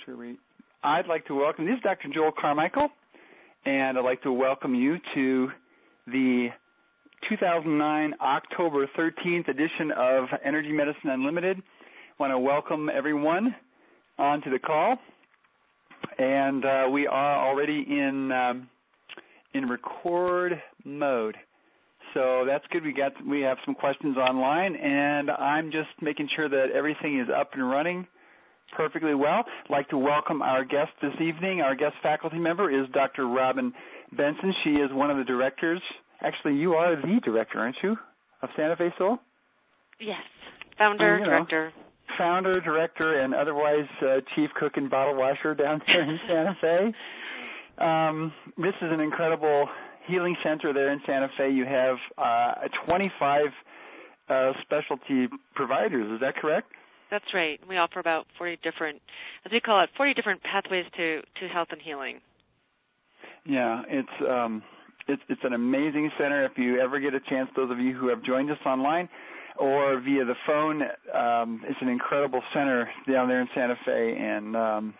I'd like to welcome, this is Dr. Joel Carmichael, and I'd like to welcome you to the 2009 October 13th edition of Energy Medicine Unlimited. I want to welcome everyone onto the call, and we are already in record mode. So that's good. We have some questions online, and I'm just making sure that everything is up and running perfectly well. I'd like to welcome our guest this evening. Our guest faculty member is Dr. Robin Benson. She is one of the directors. Actually, you are the director, aren't you, of Santa Fe Soul? Yes, founder, director. Founder, director, and otherwise chief cook and bottle washer down there in Santa Fe. This is an incredible healing center there in Santa Fe. You have 25 specialty providers. Is that correct? That's right. We offer about 40 different, as we call it, 40 different pathways to health and healing. Yeah, it's an amazing center. If you ever get a chance, those of you who have joined us online or via the phone, it's an incredible center down there in Santa Fe, and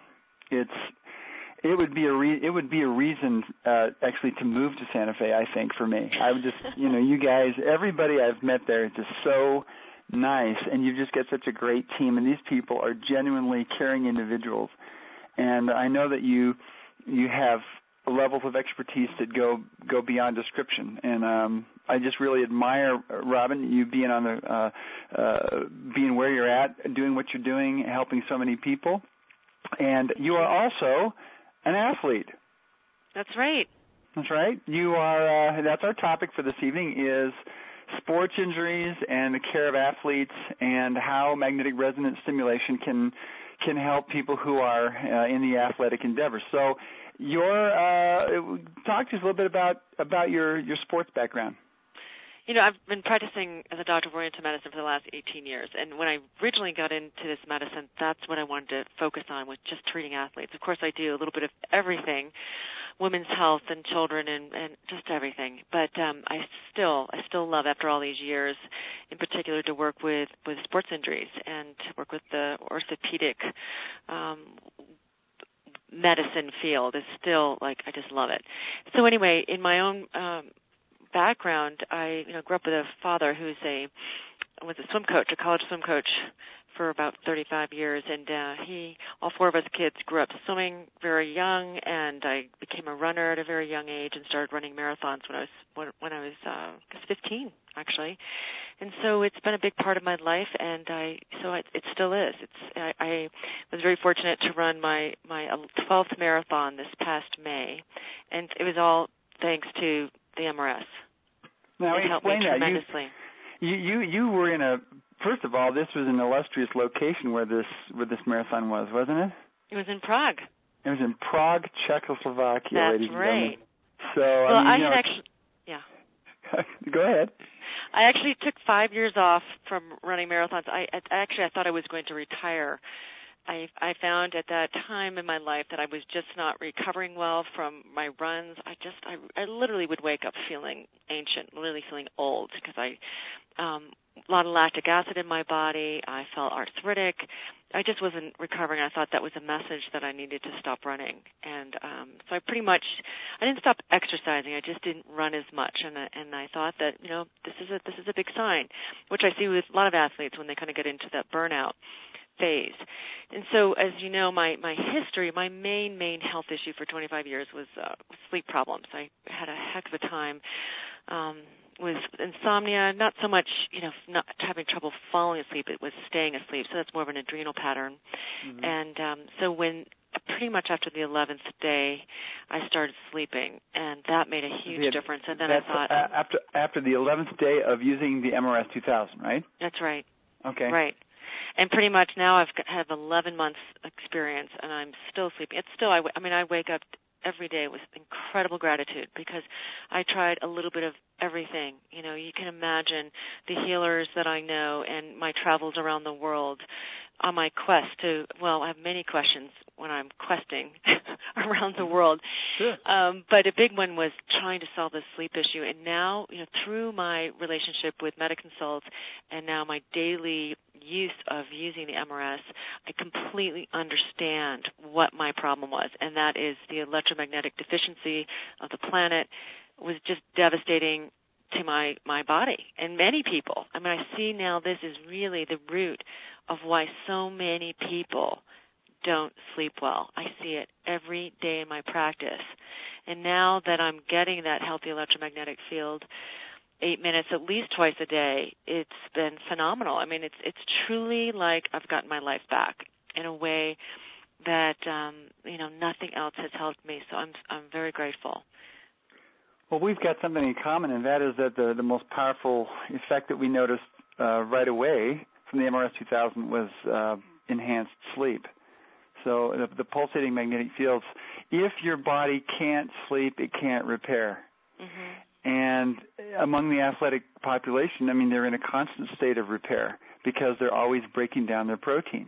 it would be a reason actually to move to Santa Fe. I think for me, I would just you guys, everybody I've met there is just so nice, and you just get such a great team, and these people are genuinely caring individuals. And I know that you have levels of expertise that go beyond description. And I just really admire, Robin, you being on the being where you're at, doing what you're doing, helping so many people. And you are also an athlete. That's right. That's right. You are. That's our topic for this evening is sports injuries and the care of athletes, and how magnetic resonance stimulation can help people who are in the athletic endeavor. So, talk to us a little bit about your sports background. I've been practicing as a doctor of oriental medicine for the last 18 years, and when I originally got into this medicine, that's what I wanted to focus on, was just treating athletes. Of course, I do a little bit of everything, women's health and children and just everything. But I still love, after all these years, in particular, to work with sports injuries and to work with the orthopedic medicine field is still, I just love it. So anyway, in my own background, I grew up with a father who was a swim coach, a college swim coach for about 35 years, and all four of us kids grew up swimming very young, and I became a runner at a very young age and started running marathons when I was 15, actually. And so it's been a big part of my life, and it still is. I was very fortunate to run my 12th marathon this past May, and it was all thanks to the MRS. Now, it helped me explain that. Tremendously. You were in first of all, this was an illustrious location where this marathon was, wasn't it? It was in Prague. It was in Prague, Czechoslovakia. That's right. So, I had actually, yeah. Go ahead. I actually took 5 years off from running marathons. I thought I was going to retire. I found at that time in my life that I was just not recovering well from my runs. I literally would wake up feeling ancient, literally feeling old, because a lot of lactic acid in my body. I felt arthritic. I just wasn't recovering. I thought that was a message that I needed to stop running. And so I didn't stop exercising. I just didn't run as much. And I thought that, this is a big sign, which I see with a lot of athletes when they kind of get into that burnout phase. And so, as you know, my history, my main health issue for 25 years was sleep problems. I had a heck of a time with insomnia, not so much, not having trouble falling asleep, it was staying asleep, so that's more of an adrenal pattern. Mm-hmm. And so when pretty much after the 11th day, I started sleeping, and that made a huge difference. And then I thought... after the 11th day of using the MRS 2000, right? That's right. Okay. Right. And pretty much now I have 11 months experience, and I'm still sleeping. It's still, I wake up every day with incredible gratitude because I tried a little bit of everything. You can imagine the healers that I know and my travels around the world on my quest to, I have many questions when I'm questing around the world. Sure. But a big one was trying to solve this sleep issue. And now, through my relationship with MediConsult and now my daily use of using the MRS, I completely understand what my problem was, and that is the electromagnetic deficiency of the planet was just devastating to my body and many people. I mean, I see now this is really the root of why so many people don't sleep well. I see it every day in my practice. And now that I'm getting that healthy electromagnetic field 8 minutes at least twice a day, it's been phenomenal. I mean, it's truly like I've gotten my life back in a way that nothing else has helped me. So I'm very grateful. Well, we've got something in common, and that is that the most powerful effect that we noticed right away from the MRS 2000 was enhanced sleep. So the pulsating magnetic fields, if your body can't sleep, it can't repair. Mm-hmm. And among the athletic population, I mean, they're in a constant state of repair because they're always breaking down their proteins.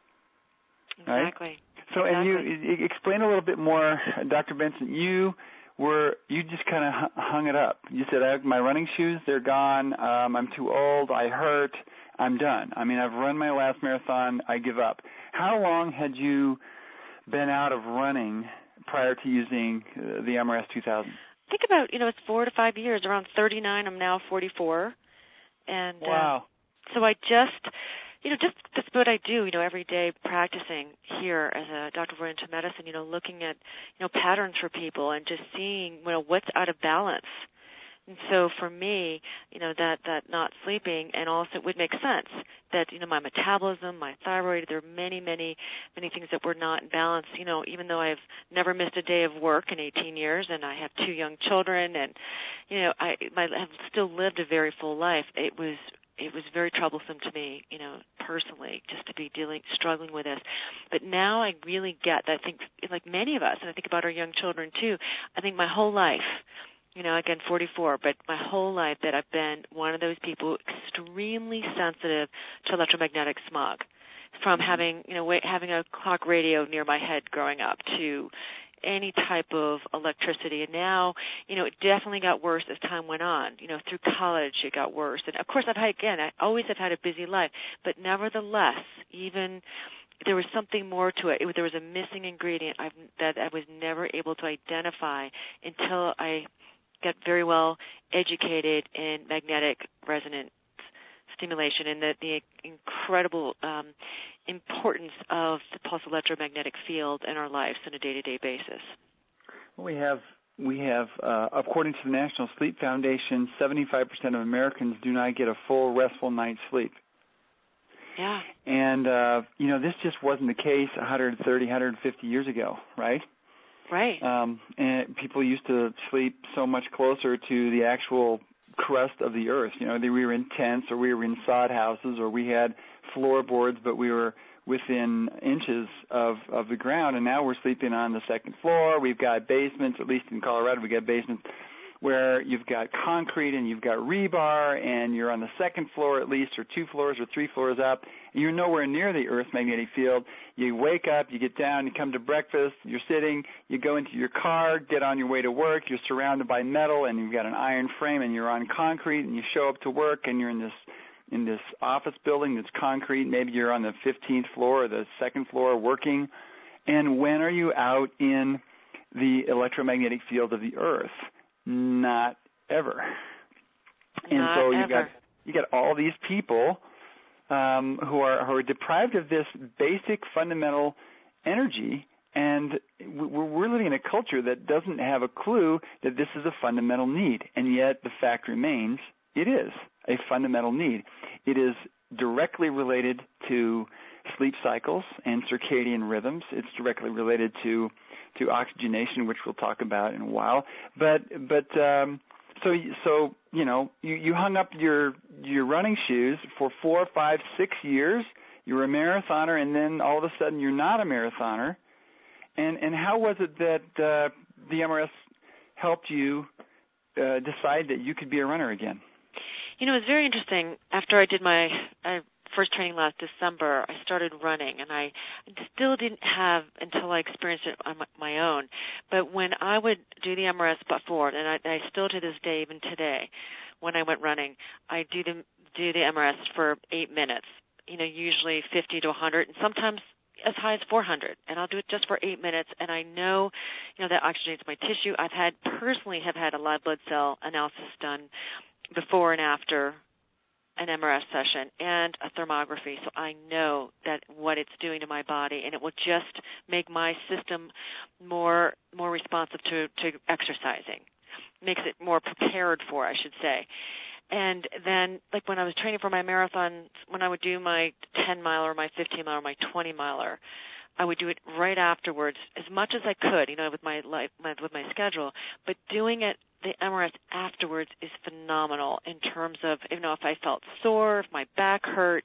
Exactly. Right? So, exactly. And you explain a little bit more, Dr. Benson. You just kind of hung it up. You said, my running shoes, they're gone. I'm too old. I hurt. I'm done. I mean, I've run my last marathon. I give up. How long had you been out of running prior to using the MRS 2000? I think about, it's 4 to 5 years. Around 39, I'm now 44. And wow. So I just that's what I do, every day practicing here as a doctor of oriental medicine, looking at, patterns for people and just seeing, what's out of balance. And so for me, that not sleeping, and also it would make sense that, my metabolism, my thyroid, there are many, many, many things that were not in balance, even though I've never missed a day of work in 18 years and I have 2 young children and, I have still lived a very full life. It was very troublesome to me, personally, just to be struggling with this. But now I really get that. I think, like many of us, and I think about our young children too, I think my whole life, again, 44, but my whole life that I've been one of those people extremely sensitive to electromagnetic smog, from having a clock radio near my head growing up to any type of electricity. And now, it definitely got worse as time went on. Through college it got worse. And of course I always have had a busy life, but nevertheless, even there was something more to it. There was a missing ingredient that I was never able to identify until I got very well educated in magnetic resonance stimulation and the incredible importance of the pulse electromagnetic field in our lives on a day-to-day basis. Well, we have according to the National Sleep Foundation, 75% of Americans do not get a full restful night's sleep. Yeah. And, this just wasn't the case 130, 150 years ago, right? Right. And people used to sleep so much closer to the actual crust of the earth. We were in tents, or we were in sod houses, or we had floorboards, but we were within inches of the ground. And now we're sleeping on the second floor. We've got basements, at least in Colorado, we got basements where you've got concrete and you've got rebar, and you're on the second floor at least, or 2 floors or 3 floors up, and you're nowhere near the Earth's magnetic field. You wake up, you get down, you come to breakfast, you're sitting, you go into your car, get on your way to work, you're surrounded by metal, and you've got an iron frame, and you're on concrete, and you show up to work, and you're in this office building that's concrete. Maybe you're on the 15th floor or the second floor working. And when are you out in the electromagnetic field of the Earth? Not ever. And Not so ever. you got all these people who are deprived of this basic fundamental energy, and we're living in a culture that doesn't have a clue that this is a fundamental need. And yet the fact remains, it is a fundamental need. It is directly related to sleep cycles and circadian rhythms. It's directly related to oxygenation, which we'll talk about in a while. So you hung up your running shoes for 4, 5, 6 years. You were a marathoner, and then all of a sudden you're not a marathoner. And how was it that the MRS helped you decide that you could be a runner again? It was very interesting. After I did my first training last December, I started running, and I still didn't have until I experienced it on my own. But when I would do the MRS before, and I still to this day, even today, when I went running, I do the MRS for 8 minutes. Usually 50 to 100, and sometimes as high as 400, and I'll do it just for 8 minutes, and I know, that oxygenates my tissue. Personally have had a live blood cell analysis done before and after an MRS session and a thermography, so I know that what it's doing to my body, and it will just make my system more responsive to exercising, makes it more prepared for, I should say. And then, like when I was training for my marathon, when I would do my 10-mile or my 15-mile or my 20-miler, I would do it right afterwards, as much as I could, with my life, with my schedule. But doing it, the MRS afterwards, is phenomenal in terms of, if I felt sore, if my back hurt.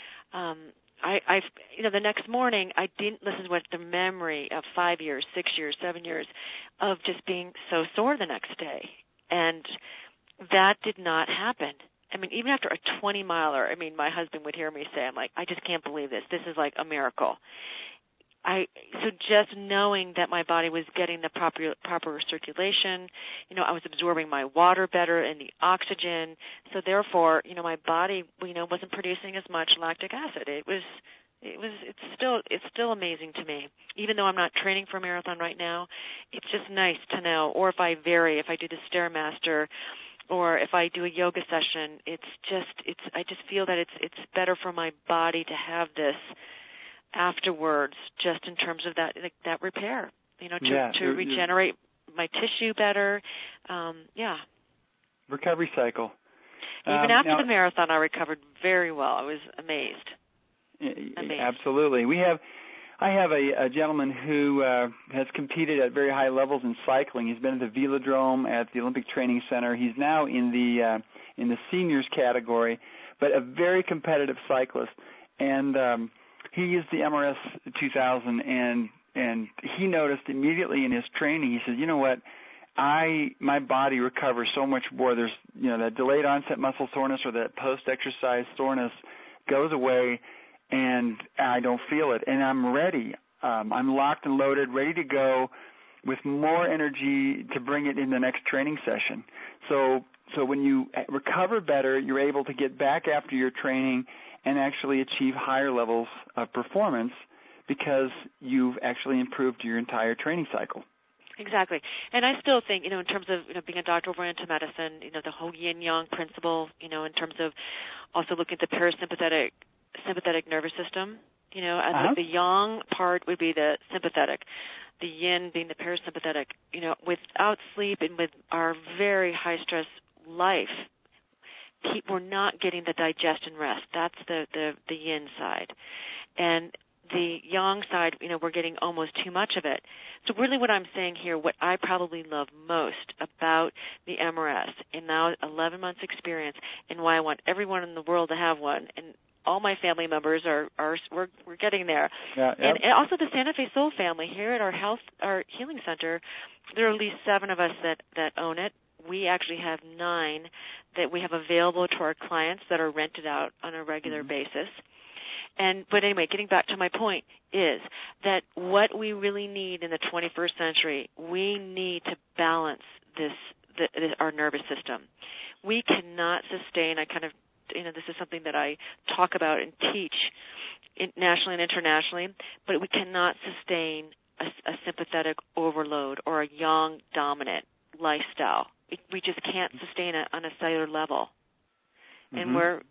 The next morning, I didn't listen to the memory of 5 years, 6 years, 7 years of just being so sore the next day. And that did not happen. Even after a 20-miler, my husband would hear me say, I'm like, I just can't believe this. This is like a miracle. So just knowing that my body was getting the proper circulation, I was absorbing my water better and the oxygen. So therefore, my body, wasn't producing as much lactic acid. It's still amazing to me. Even though I'm not training for a marathon right now, it's just nice to know. Or if I do the Stairmaster, or if I do a yoga session, I just feel that it's better for my body to have this afterwards, just in terms of that repair, to regenerate my tissue better. Recovery cycle. Even after the marathon, I recovered very well. I was amazed. Absolutely. I have a gentleman who has competed at very high levels in cycling. He's been at the Velodrome at the Olympic Training Center. He's now in the seniors category, but a very competitive cyclist. And he used the MRS 2000, and he noticed immediately in his training. He said, "You know what? My body recovers so much more. There's that delayed onset muscle soreness or that post-exercise soreness goes away, and I don't feel it, and I'm ready. I'm locked and loaded, ready to go, with more energy to bring it in the next training session." So when you recover better, you're able to get back after your training and actually achieve higher levels of performance because you've actually improved your entire training cycle. Exactly. And I still think, in terms of, being a doctor oriented medicine, the whole yin-yang principle, in terms of also looking at the sympathetic nervous system, the yang part would be the sympathetic, the yin being the parasympathetic. Without sleep and with our very high-stress life, we're not getting the digestion rest. That's the yin side. And the yang side, we're getting almost too much of it. So really what I'm saying here, what I probably love most about the MRS, and now 11 months experience, and why I want everyone in the world to have one, and all my family members we're getting there. Yeah, yep. And also the Santa Fe Soul family here at our healing center, there are at least 7 of us that own it. We actually have 9 that we have available to our clients that are rented out on a regular basis. But anyway, getting back to my point is that what we really need in the 21st century, we need to balance our nervous system. We cannot sustain, this is something that I talk about and teach nationally and internationally, but we cannot sustain a sympathetic overload or a yang dominant lifestyle. We just can't sustain it on a cellular level. And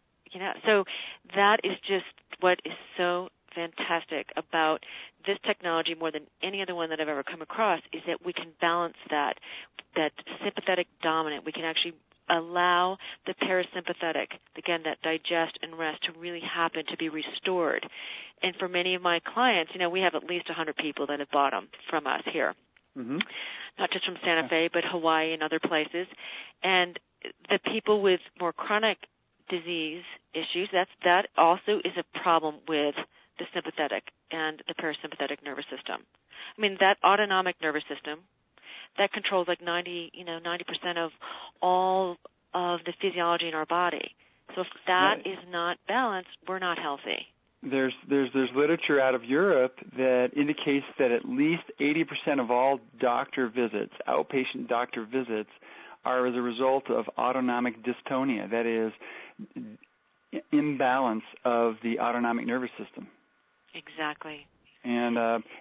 so that is just what is so fantastic about this technology more than any other one that I've ever come across, is that we can balance that sympathetic dominant. We can actually allow the parasympathetic, again, that digest and rest, to really happen, to be restored. And for many of my clients, we have at least 100 people that have bought them from us here. Mm-hmm. Not just from Santa Fe, but Hawaii and other places. And the people with more chronic disease issues, that also is a problem with the sympathetic and the parasympathetic nervous system. That autonomic nervous system, that controls like 90% of all of the physiology in our body. So if that is not balanced, we're not healthy. There's literature out of Europe that indicates that at least 80% of all doctor visits, outpatient doctor visits, are as a result of autonomic dystonia. That is, imbalance of the autonomic nervous system. Exactly. And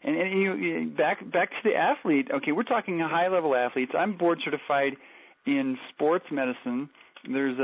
back to the athlete. Okay, we're talking high-level athletes. I'm board certified in sports medicine. There's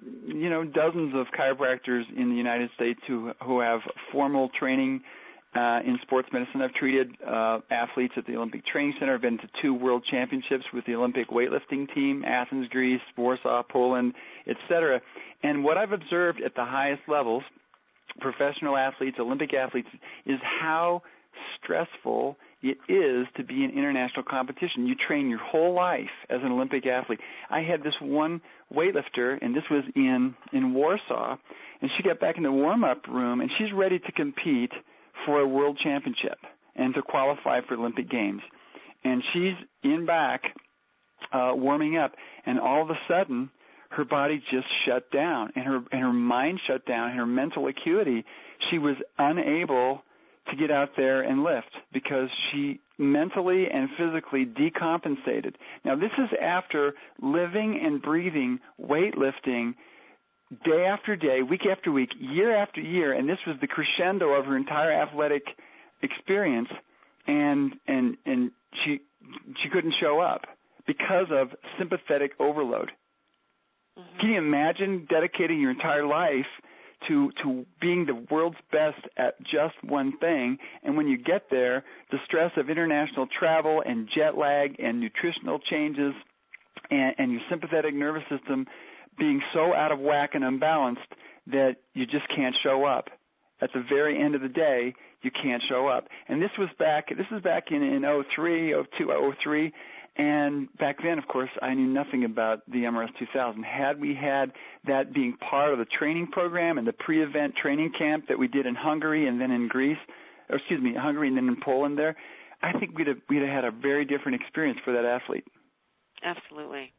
dozens of chiropractors in the United States who have formal training in sports medicine. I've treated athletes at the Olympic Training Center. I've been to 2 world championships with the Olympic weightlifting team, Athens, Greece, Warsaw, Poland, etc. And what I've observed at the highest levels, professional athletes, Olympic athletes, is how stressful it is to be in international competition. You train your whole life as an Olympic athlete. I had this one weightlifter, and this was in Warsaw, and she got back in the warm-up room, and she's ready to compete for a world championship and to qualify for Olympic Games. And she's in back warming up, and all of a sudden her body just shut down, and her mind shut down, and her mental acuity. She was unable to get out there and lift because she mentally and physically decompensated. Now, this is after living and breathing weightlifting day after day, week after week, year after year, and this was the crescendo of her entire athletic experience, and she couldn't show up because of sympathetic overload. Mm-hmm. Can you imagine dedicating your entire life to being the world's best at just one thing, and when you get there, the stress of international travel and jet lag and nutritional changes and your sympathetic nervous system being so out of whack and unbalanced that you just can't show up. At the very end of the day, you can't show up. And this was back in 03, 02, 03, and back then, of course, I knew nothing about the MRS 2000. Had we had that being part of the training program and the pre-event training camp that we did in Hungary and then in Hungary and then in Poland there, I think we'd have had a very different experience for that athlete. Absolutely.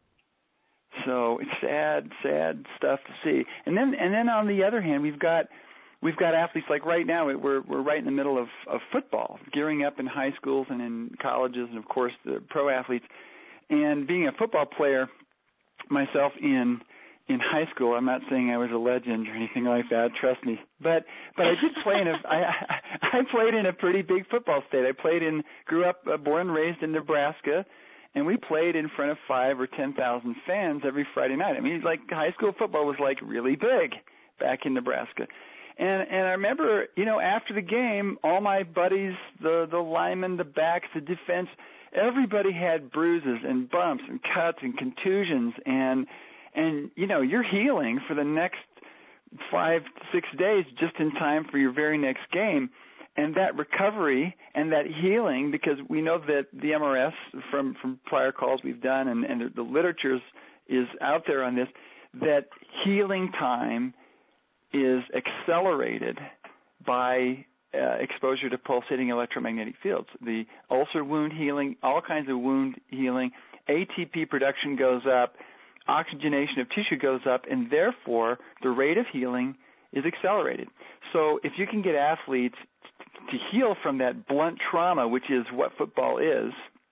So it's sad stuff to see. And then on the other hand, we've got athletes like right now. We're right in the middle of football, gearing up in high schools and in colleges, and of course the pro athletes. And being a football player myself in high school, I'm not saying I was a legend or anything like that. Trust me, but I did play I played in a pretty big football state. Grew up, born and raised in Nebraska. And we played in front of 5,000 or 10,000 fans every Friday night. I mean, like high school football was like really big back in Nebraska. And I remember, after the game, all my buddies, the linemen, the backs, the defense, everybody had bruises and bumps and cuts and contusions, and you're healing for the next 5 to 6 days just in time for your very next game. And that recovery and that healing, because we know that the MRS from prior calls we've done and the literature is out there on this, that healing time is accelerated by exposure to pulsating electromagnetic fields. The ulcer wound healing, all kinds of wound healing, ATP production goes up, oxygenation of tissue goes up, and therefore the rate of healing is accelerated. So if you can get athletes to heal from that blunt trauma, which is what football is,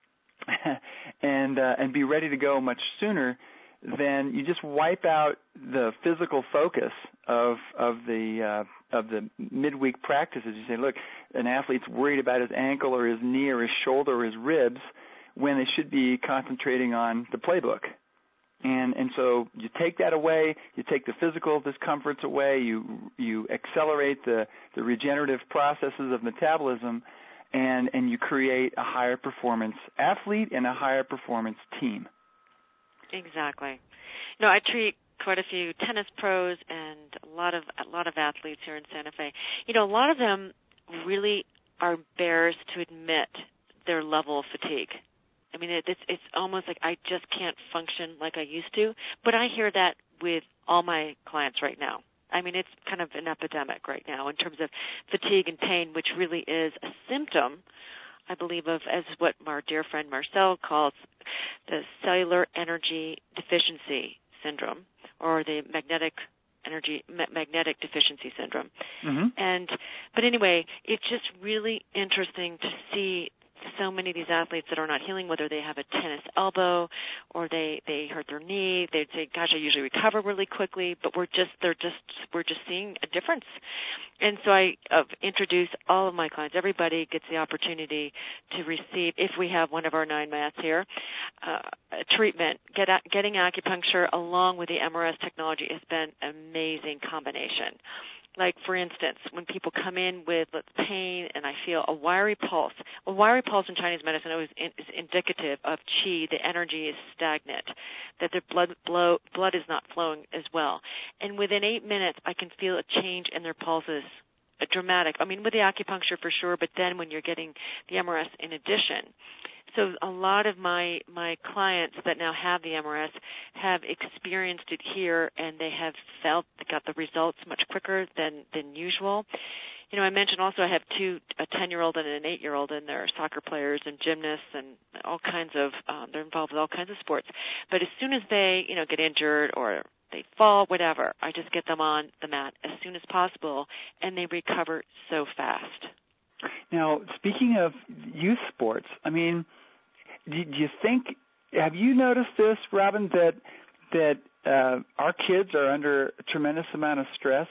and be ready to go much sooner, then you just wipe out the physical focus of the midweek practices. You say, look, an athlete's worried about his ankle or his knee or his shoulder or his ribs when they should be concentrating on the playbook. And so you take that away, you take the physical discomforts away, you accelerate the regenerative processes of metabolism, and you create a higher performance athlete and a higher performance team. Exactly. I treat quite a few tennis pros and a lot of athletes here in Santa Fe. A lot of them really are embarrassed to admit their level of fatigue. I mean, it's almost like I just can't function like I used to. But I hear that with all my clients right now. I mean, it's kind of an epidemic right now in terms of fatigue and pain, which really is a symptom, I believe, of as what our dear friend Marcel calls the cellular energy deficiency syndrome, or the magnetic deficiency syndrome. Mm-hmm. But anyway, it's just really interesting to see so many of these athletes that are not healing, whether they have a tennis elbow or they hurt their knee. They'd say, "Gosh, I usually recover really quickly," but we're just seeing a difference. And so I introduce all of my clients. Everybody gets the opportunity to receive, if we have one of our 9 mats here, a treatment. Getting acupuncture along with the MRS technology has been an amazing combination. Like, for instance, when people come in with pain and I feel a wiry pulse in Chinese medicine is indicative of qi, the energy is stagnant, that the blood is not flowing as well. And within 8 minutes, I can feel a change in their pulses, dramatic. I mean, with the acupuncture for sure, but then when you're getting the MRS in addition. So a lot of my clients that now have the MRS have experienced it here, and they have got the results much quicker than usual. You know, I mentioned also I have a 10-year-old and an 8-year-old, and they're soccer players and gymnasts and all kinds of, they're involved with all kinds of sports. But as soon as they, get injured or they fall, whatever, I just get them on the mat as soon as possible, and they recover so fast. Now, speaking of youth sports, I mean, do you think, have you noticed this, Robin, that our kids are under a tremendous amount of stress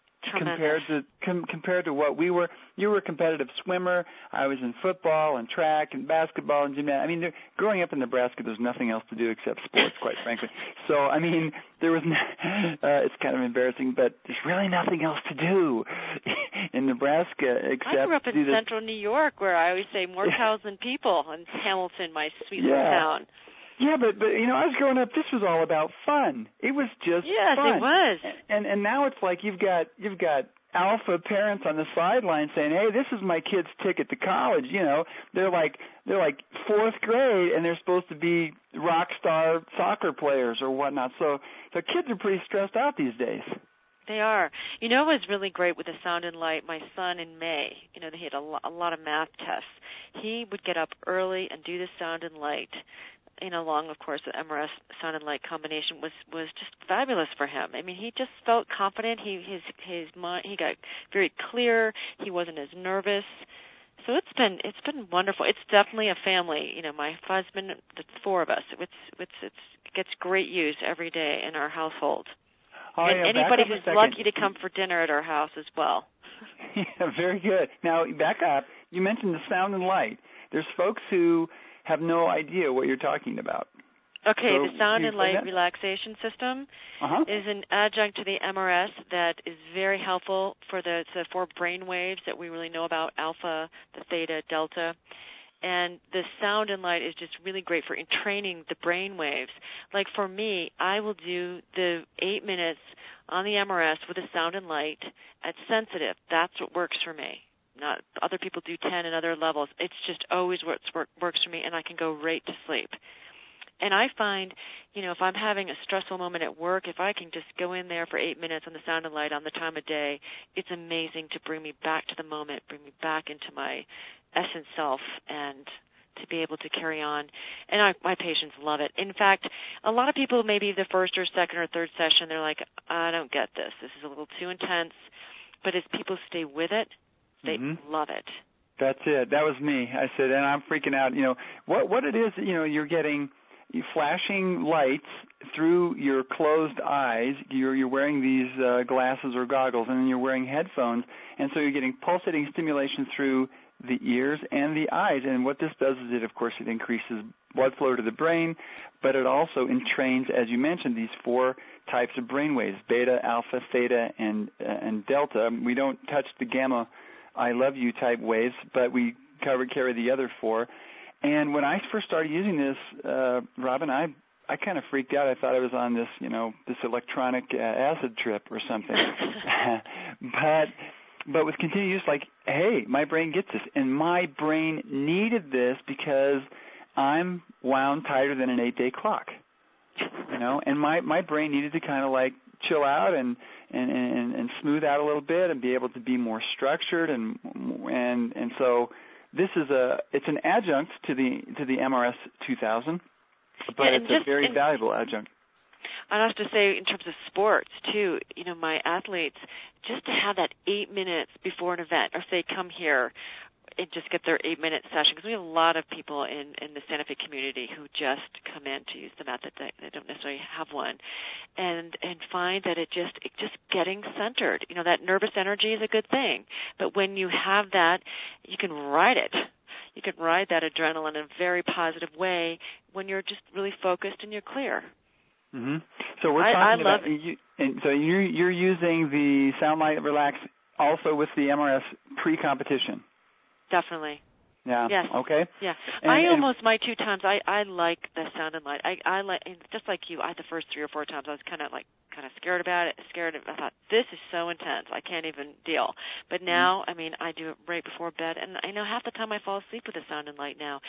compared to what we were? You were a competitive swimmer. I was in football and track and basketball and gymnastics. I mean, growing up in Nebraska, there's nothing else to do except sports, quite frankly. So, I mean, there was it's kind of embarrassing, but there's really nothing else to do in Nebraska except I grew up in central New York, where I always say more cows than people, in Hamilton, my sweet little town. Yeah, but I was growing up. This was all about fun. It was just fun. Yes, it was. And now it's like you've got alpha parents on the sideline saying, "Hey, this is my kid's ticket to college." They're like 4th grade, and they're supposed to be rock star soccer players or whatnot. So kids are pretty stressed out these days. They are. It was really great with the Sound and Light. My son in May, he had a lot of math tests. He would get up early and do the Sound and Light. Along, of course, the MRS Sound and Light combination was just fabulous for him. I mean, he just felt confident. His mind, he got very clear. He wasn't as nervous. So it's been wonderful. It's definitely a family. My husband, the 4 of us. It gets great use every day in our household. Oh, and anybody who's lucky to come for dinner at our house as well. Yeah, very good. Now, back up. You mentioned the Sound and Light. There's folks who have no idea what you're talking about. Okay, so the Sound and Light relaxation system is an adjunct to the MRS that is very helpful for the 4 brain waves that we really know about, alpha, the theta, delta. And the Sound and Light is just really great for training the brain waves. Like for me, I will do the 8 minutes on the MRS with the Sound and Light at sensitive. That's what works for me. Not other people do 10 and other levels. It's just always what works for me, and I can go right to sleep. And I find, if I'm having a stressful moment at work, if I can just go in there for 8 minutes on the Sound and Light on the time of day, it's amazing to bring me back to the moment, bring me back into my essence self, and to be able to carry on. And my patients love it. In fact, a lot of people, maybe the first or second or third session, they're like, I don't get this. This is a little too intense. But as people stay with it, they love it. That's it. That was me. I said, and I'm freaking out. What it is, you're getting flashing lights through your closed eyes. You're wearing these glasses or goggles, and then you're wearing headphones, and so you're getting pulsating stimulation through the ears and the eyes. And what this does is it increases blood flow to the brain, but it also entrains, as you mentioned, these 4 types of brain waves: beta, alpha, theta, and delta. We don't touch the gamma, I love you type waves, but we carry the other 4. And when I first started using this, Robin, I kind of freaked out. I thought I was on this, this electronic acid trip or something. But with continued use, like, hey, my brain gets this, and my brain needed this because I'm wound tighter than an 8-day clock. And my brain needed to kind of like chill out and smooth out a little bit and be able to be more structured and so this is it's an adjunct to the MRS 2000, but it's a very valuable adjunct. I'd have to say, in terms of sports too, my athletes, just to have that 8 minutes before an event, or if they come here, and just get their 8-minute session, because we have a lot of people in the Santa Fe community who just come in to use the method. They don't necessarily have one, and find that it just getting centered. That nervous energy is a good thing, but when you have that, you can ride it. You can ride that adrenaline in a very positive way when you're just really focused and you're clear. Mm-hmm. So we're talking about you, and so you're using the Sound Light Relax also with the MRS pre-competition. Definitely. Yeah. Yes. Okay. Yeah. I almost my 2 times. I like the Sound and Light. I like, just like you. The first 3 or 4 times I was kind of scared about it. I thought, this is so intense. I can't even deal. But now, I do it right before bed, and I know half the time I fall asleep with the Sound and Light now.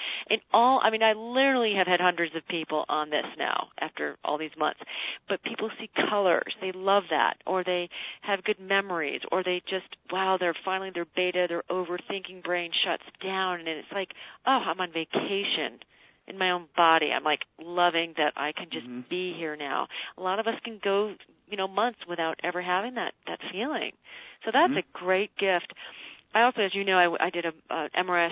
I literally have had hundreds of people on this now after all these months. But people see colors. They love that, or they have good memories, or they just they're finally their beta, their overthinking brain shuts down, and it's like, I'm on vacation in my own body. I'm loving that I can just be here now. A lot of us can go, months without ever having that feeling. So that's a great gift. I also, as you know, I did a MRS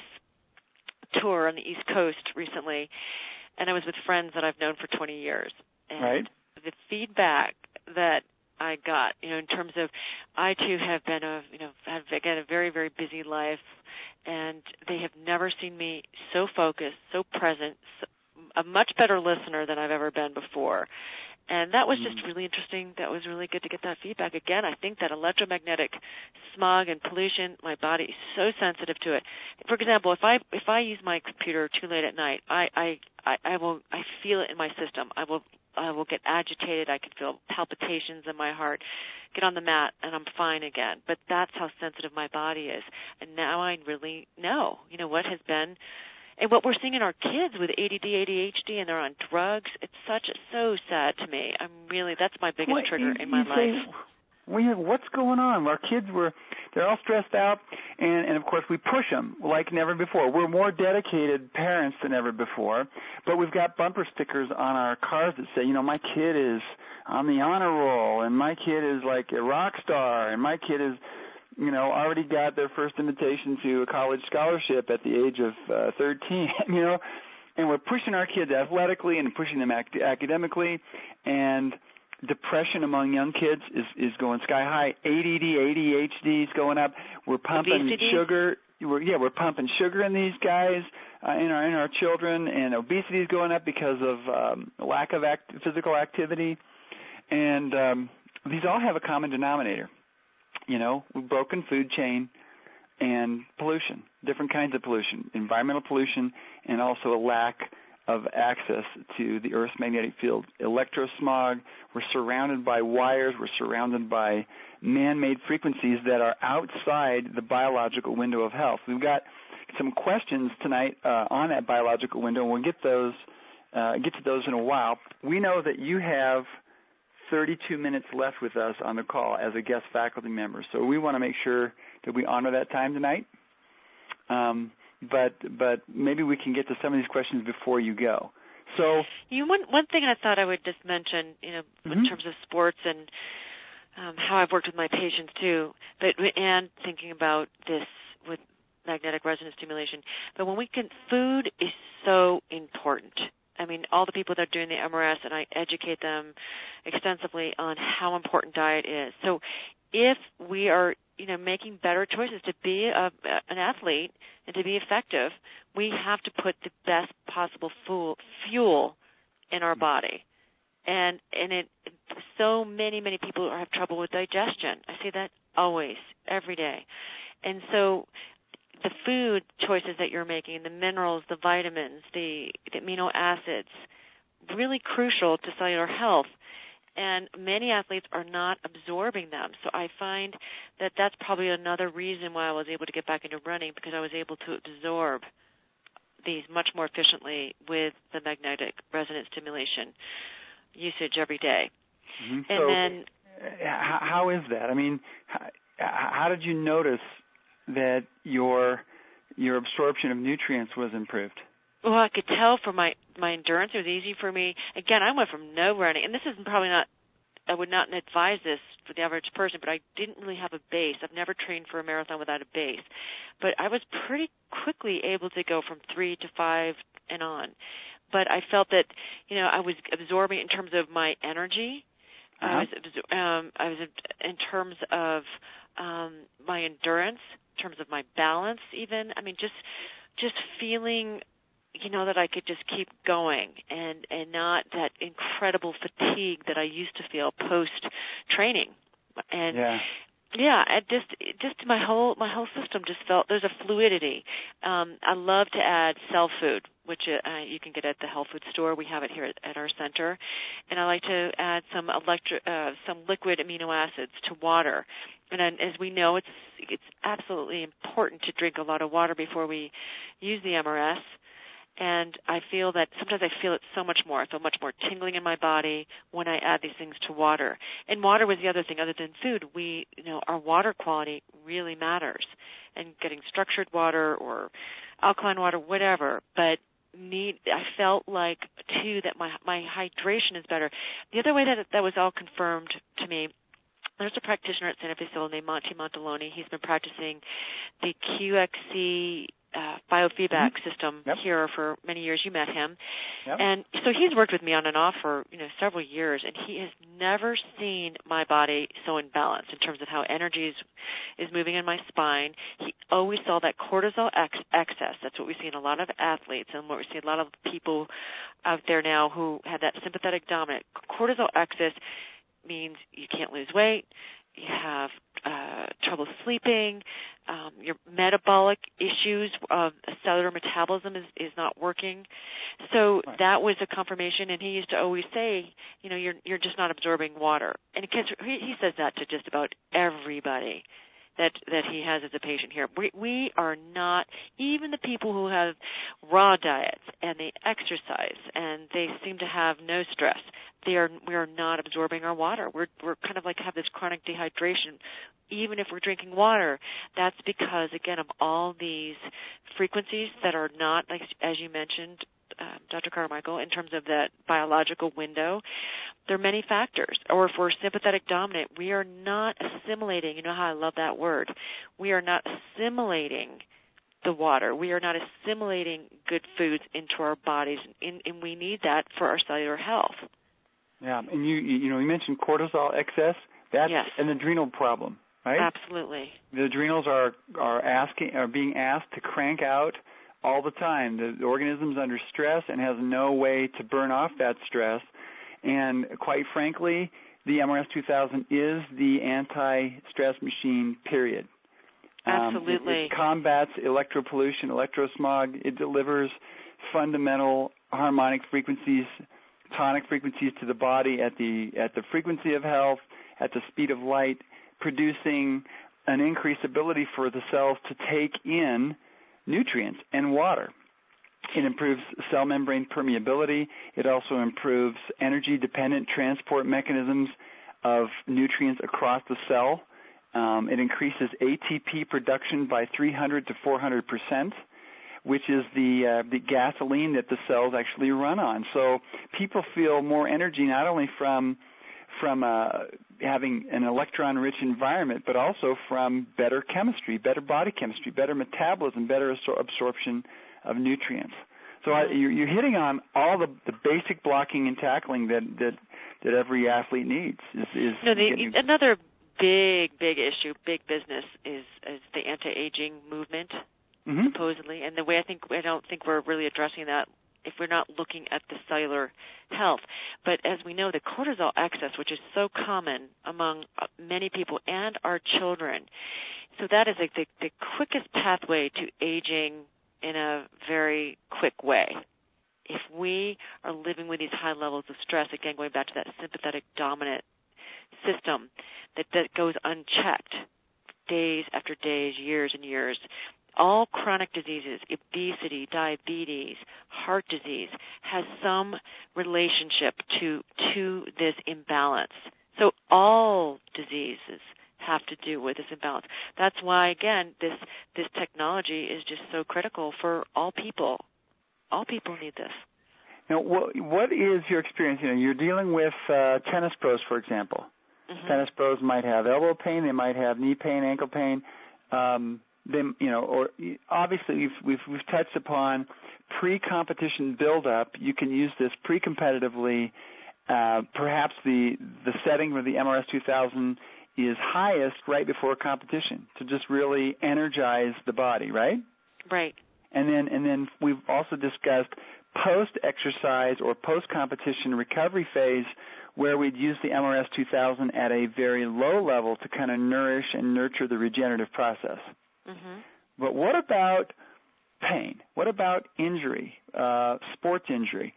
tour on the East Coast recently, and I was with friends that I've known for 20 years. And right. The feedback that I got, in terms of, I too have been have again a very, very busy life, and they have never seen me so focused, so present, a much better listener than I've ever been before. And that was just really interesting. That was really good to get that feedback. Again, I think that electromagnetic smog and pollution, my body is so sensitive to it. For example, if I use my computer too late at night, I feel it in my system. I will get agitated. I can feel palpitations in my heart. Get on the mat, and I'm fine again. But that's how sensitive my body is. And now I really know, what has been, and what we're seeing in our kids with ADD, ADHD, and they're on drugs. It's so sad to me. That's my biggest trigger in my life. What's going on? Our kids they're all stressed out, and of course we push them like never before. We're more dedicated parents than ever before, but we've got bumper stickers on our cars that say, my kid is on the honor roll, and my kid is like a rock star, and my kid is, already got their first invitation to a college scholarship at the age of 13, and we're pushing our kids athletically and pushing them academically, and depression among young kids is going sky high. ADD, ADHD is going up. We're pumping sugar. We're pumping sugar in these guys, in our children, and obesity is going up because of lack of physical activity. And these all have a common denominator. Broken food chain and pollution, different kinds of pollution, environmental pollution, and also a lack of access to the Earth's magnetic field. Electrosmog, we're surrounded by wires, we're surrounded by man-made frequencies that are outside the biological window of health. We've got some questions tonight on that biological window, and we'll get to those in a while. We know that you have 32 minutes left with us on the call as a guest faculty member, so we want to make sure that we honor that time tonight. But maybe we can get to some of these questions before you go. So one thing I thought I would just mention, in terms of sports and how I've worked with my patients too, and thinking about this with magnetic resonance stimulation. But food is so important. All the people that are doing the MRS, and I educate them extensively on how important diet is. So if we are, making better choices to be an athlete and to be effective, we have to put the best possible fuel in our body. And so many people have trouble with digestion. I see that always, every day. And so the food choices that you're making, the minerals, the vitamins, the amino acids, really crucial to cellular health. And many athletes are not absorbing them. So I find that that's probably another reason why I was able to get back into running, because I was able to absorb these much more efficiently with the magnetic resonance stimulation usage every day. Mm-hmm. And how is that? How did you notice that your absorption of nutrients was improved? Well, I could tell from my endurance. It was easy for me. Again, I went from no running, and this is probably not, I would not advise this for the average person, but I didn't really have a base. I've never trained for a marathon without a base. But I was pretty quickly able to go from 3 to 5 and on. But I felt that, I was absorbing in terms of my energy. I was in terms of my endurance, in terms of my balance even. I mean, just feeling, that I could just keep going and not that incredible fatigue that I used to feel post-training. And just my whole system just felt there's a fluidity. I love to add cell food, which you can get at the health food store. We have it here at our center, and I like to add some liquid amino acids to water. And as we know, it's absolutely important to drink a lot of water before we use the MRS. And I feel that sometimes I feel it so much more. I feel much more tingling in my body when I add these things to water. And water was the other thing other than food. Our water quality really matters. And getting structured water or alkaline water, whatever. But I felt like, too, that my hydration is better. The other way that was all confirmed to me, there's a practitioner at Santa Fe Soul named Monty Montaloni. He's been practicing the QXC biofeedback system here for many years. You met him. Yep. And so he's worked with me on and off for several years, and he has never seen my body so imbalanced in terms of how energy is moving in my spine. He always saw that cortisol excess. That's what we see in a lot of athletes and what we see in a lot of people out there now who have that sympathetic dominant. Cortisol excess means you can't lose weight, you have trouble sleeping, your metabolic issues of cellular metabolism is not working. So that was a confirmation, and he used to always say, you're just not absorbing water. And he says that to just about everybody that he has as a patient here. We are not, even the people who have raw diets and they exercise and they seem to have no stress, we are not absorbing our water. We're kind of like have this chronic dehydration. Even if we're drinking water, that's because, again, of all these frequencies that are not, like as you mentioned, Dr. Carmichael, in terms of that biological window, there are many factors. Or if we're sympathetic dominant, we are not assimilating. You know how I love that word. We are not assimilating the water. We are not assimilating good foods into our bodies, and we need that for our cellular health. Yeah, and you mentioned cortisol excess. That's an adrenal problem, right? Absolutely. The adrenals are being asked to crank out all the time. The organism's under stress and has no way to burn off that stress. And quite frankly, the MRS 2000 is the anti-stress machine, period. Absolutely. It combats electropollution, electrosmog. It delivers fundamental harmonic frequencies, tonic frequencies to the body at the frequency of health, at the speed of light, producing an increased ability for the cells to take in nutrients and water. It improves cell membrane permeability. It also improves energy-dependent transport mechanisms of nutrients across the cell. It increases ATP production by 300 to 400%, which is the gasoline that the cells actually run on. So people feel more energy not only from having an electron-rich environment, but also from better chemistry, better body chemistry, better metabolism, better absorption of nutrients. So you're hitting on all the basic blocking and tackling that every athlete needs. Another big issue, big business is the anti-aging movement, supposedly, and the way I don't think we're really addressing that if we're not looking at the cellular health. But as we know, the cortisol excess, which is so common among many people and our children, so that is like the quickest pathway to aging in a very quick way. If we are living with these high levels of stress, again, going back to that sympathetic dominant system that goes unchecked days after days, years and years, all chronic diseases, obesity, diabetes, heart disease, has some relationship to this imbalance. So all diseases have to do with this imbalance. That's why, again, this technology is just so critical for all people. All people need this. Now, what is your experience? You're dealing with tennis pros, for example. Tennis pros might have elbow pain, they might have knee pain, ankle pain. Or obviously we've touched upon pre-competition build-up. You can use this pre-competitively. Perhaps the setting where the MRS 2000 is highest right before competition to just really energize the body, right? Right. And then we've also discussed post-exercise or post-competition recovery phase, where we'd use the MRS 2000 at a very low level to kind of nourish and nurture the regenerative process. Mm-hmm. But what about pain? What about injury, sports injury?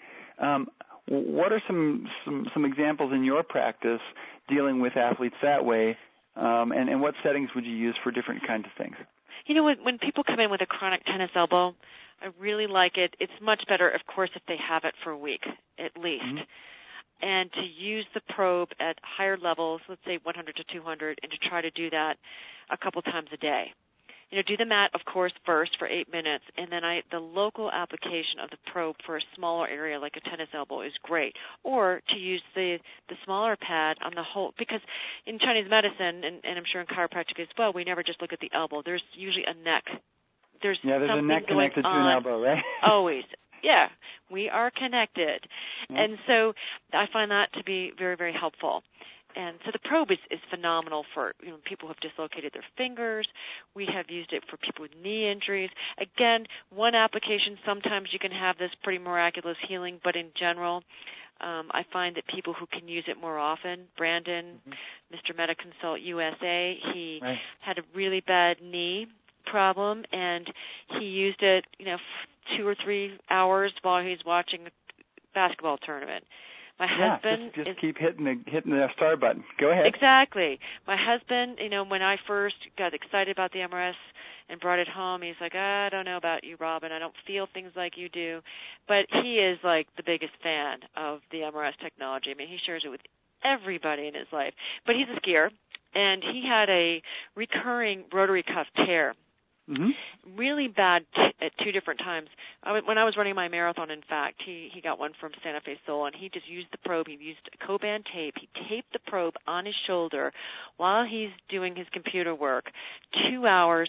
What are some examples in your practice dealing with athletes that way, and what settings would you use for different kinds of things? You know, when people come in with a chronic tennis elbow, I really like it. It's much better, of course, if they have it for a week at least. Mm-hmm. And to use the probe at higher levels, let's say 100 to 200, and to try to do that a couple times a day. You know, do the mat, of course, first for 8 minutes, and then the local application of the probe for a smaller area like a tennis elbow is great. Or to use the smaller pad on the whole, because in Chinese medicine, and I'm sure in chiropractic as well, we never just look at the elbow. There's usually a neck. There's a neck connected to an elbow, right? Always. Yeah, we are connected. Mm-hmm. And so I find that to be very, very helpful. And so the probe is phenomenal for people who have dislocated their fingers. We have used it for people with knee injuries. Again, one application, sometimes you can have this pretty miraculous healing, but in general, I find that people who can use it more often, Brandon, Mr. MetaConsult USA, he had a really bad knee problem, and he used it, 2 or 3 hours while he's watching a basketball tournament. My husband just keep hitting the start button. Go ahead. Exactly. My husband, when I first got excited about the MRS and brought it home, he's like, I don't know about you, Robin. I don't feel things like you do. But he is like the biggest fan of the MRS technology. I mean, he shares it with everybody in his life. But he's a skier, and he had a recurring rotary cuff tear. Mm-hmm. Really bad at 2 different times. When I was running my marathon, in fact, he got one from Santa Fe Soul, and he just used the probe. He used Coban tape. He taped the probe on his shoulder while he's doing his computer work. 2 hours,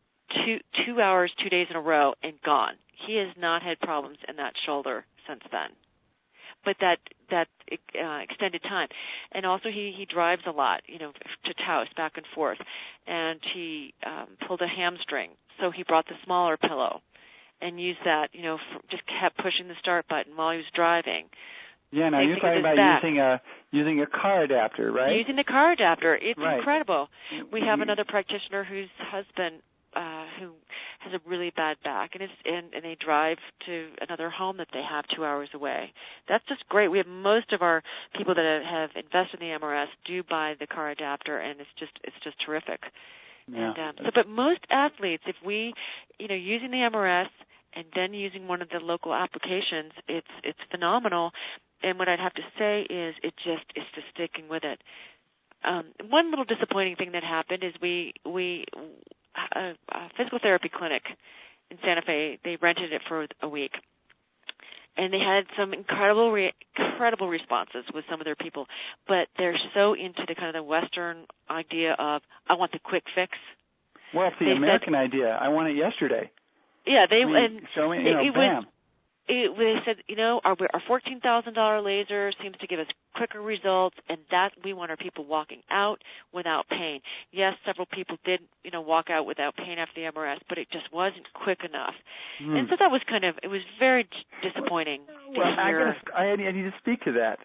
2 days in a row, and gone. He has not had problems in that shoulder since then. But that extended time. And also he drives a lot, to Taos, back and forth. And he pulled a hamstring, so he brought the smaller pillow and used that, just kept pushing the start button while he was driving. Yeah, now you're talking about using a car adapter, right? Using the car adapter. It's incredible. We have another practitioner whose husband who has a really bad back, and they drive to another home that they have 2 hours away. That's just great. We have most of our people that have invested in the MRS do buy the car adapter, and it's just terrific. Yeah. And but most athletes, if we, using the MRS and then using one of the local applications, it's phenomenal. And what I'd have to say is it's just sticking with it. One little disappointing thing that happened is we a physical therapy clinic in Santa Fe, they rented it for a week. And they had some incredible responses with some of their people, but they're so into the kind of the Western idea of, I want the quick fix. Well, it's the American idea. I want it yesterday. Yeah, show me, bam. They said, our $14,000 laser seems to give us quicker results, and that we want our people walking out without pain. Yes, several people did, walk out without pain after the MRS, but it just wasn't quick enough. And so that was it was very disappointing to hear. I need to speak to that,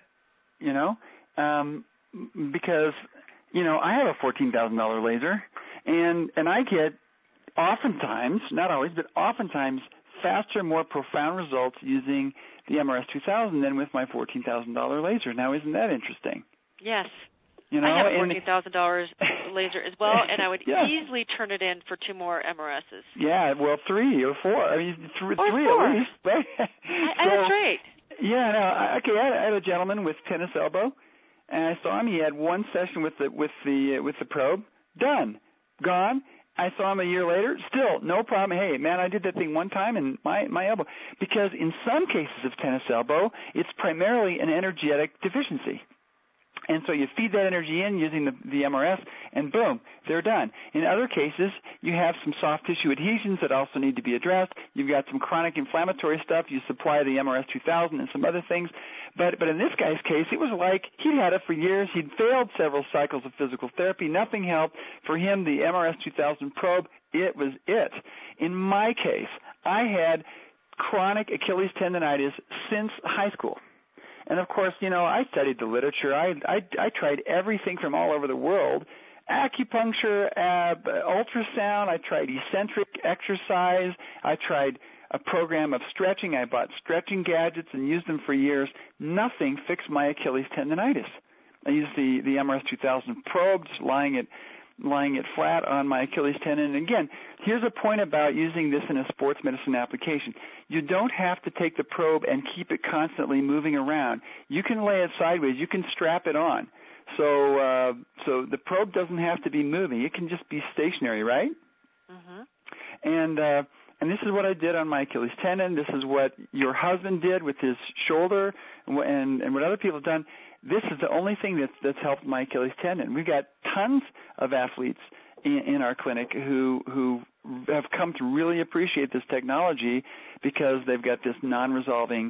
because, I have a $14,000 laser, and I get oftentimes, not always, but oftentimes, faster, more profound results using the MRS 2000 than with my $14,000 laser. Now, isn't that interesting? Yes. I have a $14,000 laser as well, and I would easily turn it in for 2 more MRSs. Yeah, well, 3 or 4. I mean, 3 4. at least. Right? That's great. Yeah, no, I had a gentleman with tennis elbow, and I saw him. He had one session with the probe. Done. Gone. I saw him a year later, still no problem. Hey, man, I did that thing one time and my elbow. Because in some cases of tennis elbow, it's primarily an energetic deficiency. And so you feed that energy in using the MRS, and boom, they're done. In other cases, you have some soft tissue adhesions that also need to be addressed. You've got some chronic inflammatory stuff. You supply the MRS 2000 and some other things. But in this guy's case, it was like he'd had it for years. He'd failed several cycles of physical therapy. Nothing helped. For him, the MRS 2000 probe, it was it. In my case, I had chronic Achilles tendonitis since high school. And, of course, I studied the literature. I tried everything from all over the world, acupuncture, ultrasound. I tried eccentric exercise. I tried a program of stretching. I bought stretching gadgets and used them for years. Nothing fixed my Achilles tendonitis. I used the MRS 2000 probe, just lying it flat on my Achilles tendon. And again, here's a point about using this in a sports medicine application. You don't have to take the probe and keep it constantly moving around. You can lay it sideways. You can strap it on. So the probe doesn't have to be moving. It can just be stationary, right? Mm-hmm. And this is what I did on my Achilles tendon. This is what your husband did with his shoulder, and what other people have done. This is the only thing that's helped my Achilles tendon. We've got tons of athletes in our clinic who have come to really appreciate this technology because they've got this non-resolving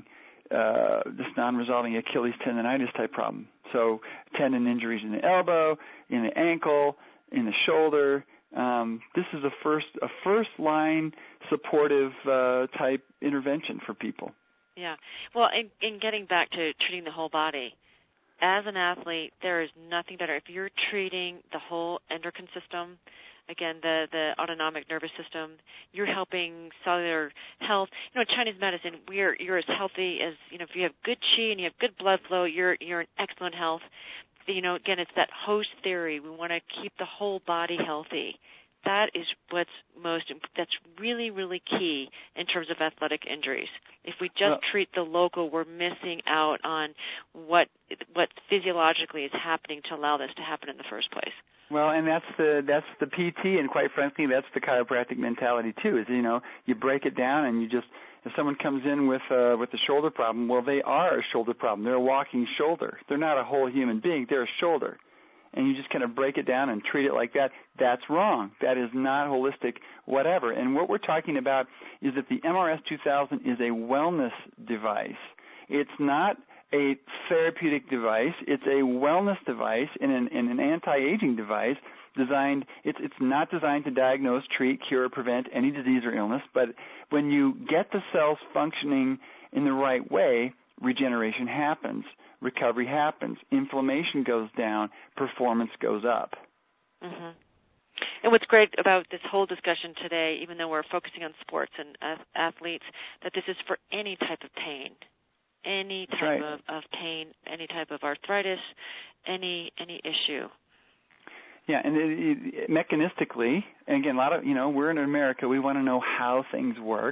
Achilles tendonitis type problem. So tendon injuries in the elbow, in the ankle, in the shoulder. This is a first line supportive type intervention for people. Yeah. Well, in getting back to treating the whole body, as an athlete, there is nothing better. If you're treating the whole endocrine system, again, the autonomic nervous system, you're helping cellular health. Chinese medicine, you're as healthy as, if you have good qi and you have good blood flow, you're in excellent health. Again, it's that host theory. We want to keep the whole body healthy. That is that's really, really key in terms of athletic injuries. If we just treat the local, we're missing out on what physiologically is happening to allow this to happen in the first place. Well, and that's the PT, and quite frankly, that's the chiropractic mentality too. Is you break it down, and you just, if someone comes in with a shoulder problem, well, they are a shoulder problem. They're a walking shoulder. They're not a whole human being. They're a shoulder. And you just kind of break it down and treat it like that. That's wrong. That is not holistic whatever. And what we're talking about is that the MRS 2000 is a wellness device. It's not a therapeutic device. It's a wellness device and an anti-aging device designed. It's not designed to diagnose, treat, cure, or prevent any disease or illness. But when you get the cells functioning in the right way, regeneration happens. Recovery happens, inflammation goes down, performance goes up. Mm-hmm. And what's great about this whole discussion today, even though we're focusing on sports and athletes, that this is for any type of pain, any type of pain, any type of arthritis, any issue. Yeah, and mechanistically, and again, a lot of we're in America, we want to know how things work.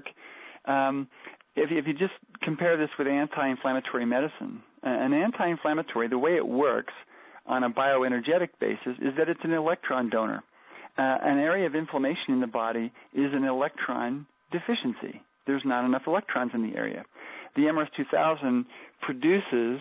If you just compare this with anti-inflammatory medicine, an anti-inflammatory, the way it works on a bioenergetic basis is that it's an electron donor. An area of inflammation in the body is an electron deficiency. There's not enough electrons in the area. The MRS 2000 produces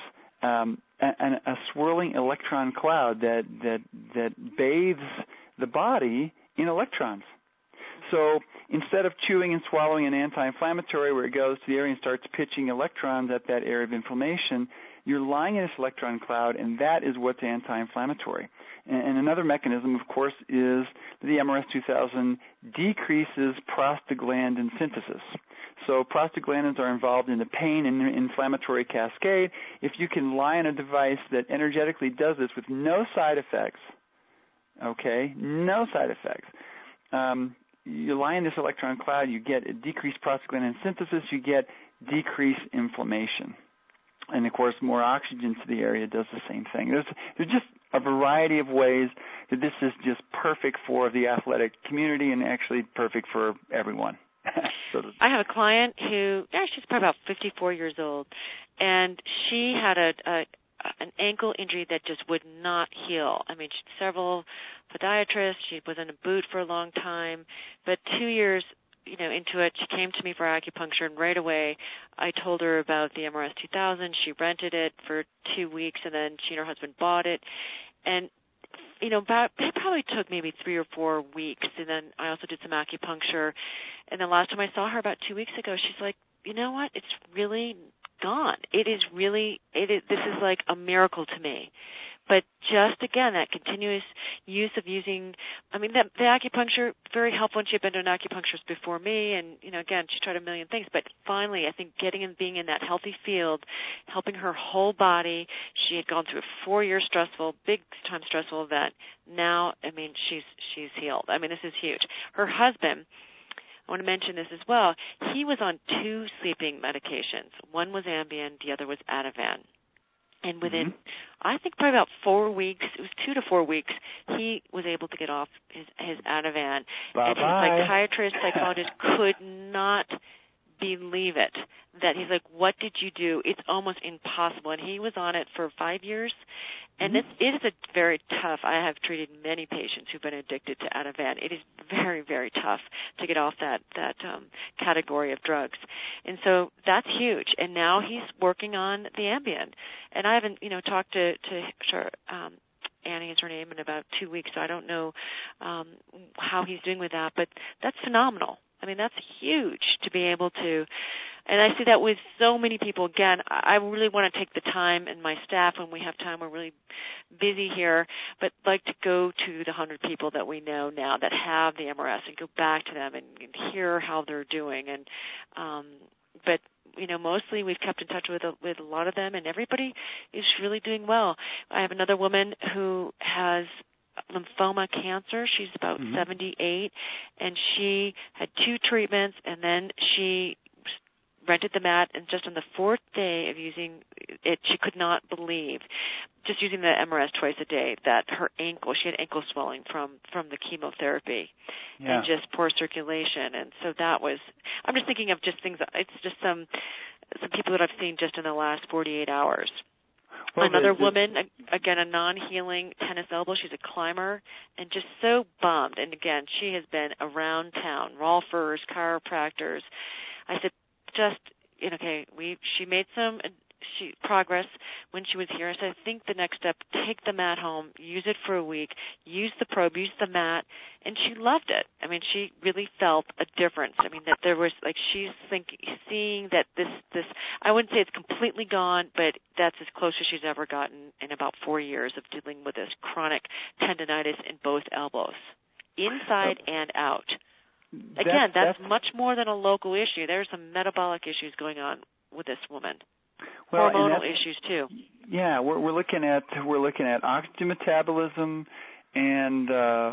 a swirling electron cloud that bathes the body in electrons. So instead of chewing and swallowing an anti-inflammatory where it goes to the area and starts pitching electrons at that area of inflammation, you're lying in this electron cloud, and that is what's anti-inflammatory. And another mechanism, of course, is the MRS 2000 decreases prostaglandin synthesis. So prostaglandins are involved in the pain and inflammatory cascade. If you can lie in a device that energetically does this with no side effects, no side effects, you lie in this electron cloud, you get a decreased prostaglandin synthesis, you get decreased inflammation. And, of course, more oxygen to the area does the same thing. There's just a variety of ways that this is just perfect for the athletic community and actually perfect for everyone. I have a client who, she's probably about 54 years old, and she had an ankle injury that just would not heal. I mean, several podiatrists. She was in a boot for a long time, but 2 years into it. She came to me for acupuncture, and right away I told her about the MRS 2000. She rented it for 2 weeks, and then she and her husband bought it. And it probably took maybe 3 or 4 weeks, and then I also did some acupuncture. And the last time I saw her about 2 weeks ago, she's like, you know what? It's really gone. This is like a miracle to me. But just, again, that continuous use of using, the acupuncture, very helpful, and she had been to an acupuncturist before me, and, again, she tried a million things. But finally, I think being in that healthy field, helping her whole body. She had gone through a 4-year big-time stressful event. Now, she's healed. This is huge. Her husband, I want to mention this as well, he was on 2 sleeping medications. One was Ambien, the other was Ativan. And within, I think, probably about 4 weeks, it was 2 to 4 weeks, he was able to get off his Ativan. Bye-bye. And his psychiatrist, psychologist could not believe it. That he's like, what did you do? It's almost impossible. And he was on it for 5 years. And it is a very tough, I have treated many patients who've been addicted to Ativan. It is very, very tough to get off that category of drugs. And so that's huge. And now he's working on the Ambien. And I haven't, talked to Annie is her name, in about 2 weeks, so I don't know how he's doing with that. But that's phenomenal. That's huge to be able to, and I see that with so many people. Again, I really want to take the time, and my staff, when we have time, we're really busy here, but like to go to the 100 people that we know now that have the MRS and go back to them and hear how they're doing. And but mostly we've kept in touch with a lot of them, and everybody is really doing well. I have another woman who has lymphoma cancer. She's about 78, and she had 2 treatments, and then she rented the mat, and just on the 4th day of using it, she could not believe, just using the MRS twice a day, that her she had ankle swelling from the chemotherapy and just poor circulation. And so I'm just thinking of just things, it's just some people that I've seen just in the last 48 hours. Well, another woman, again, a non-healing tennis elbow. She's a climber and just so bummed. And, again, she has been around town, rolfers, chiropractors. I said, she made some progress when she was here. I said, I think the next step, take the mat home, use it for a week, use the probe, use the mat, and she loved it. She really felt a difference. That there was, she's seeing that this, I wouldn't say it's completely gone, but that's as close as she's ever gotten in about 4 years of dealing with this chronic tendonitis in both elbows, inside and out. Again, that's much more than a local issue. There's some metabolic issues going on with this woman. Hormonal issues too. Yeah, we're looking at oxygen metabolism and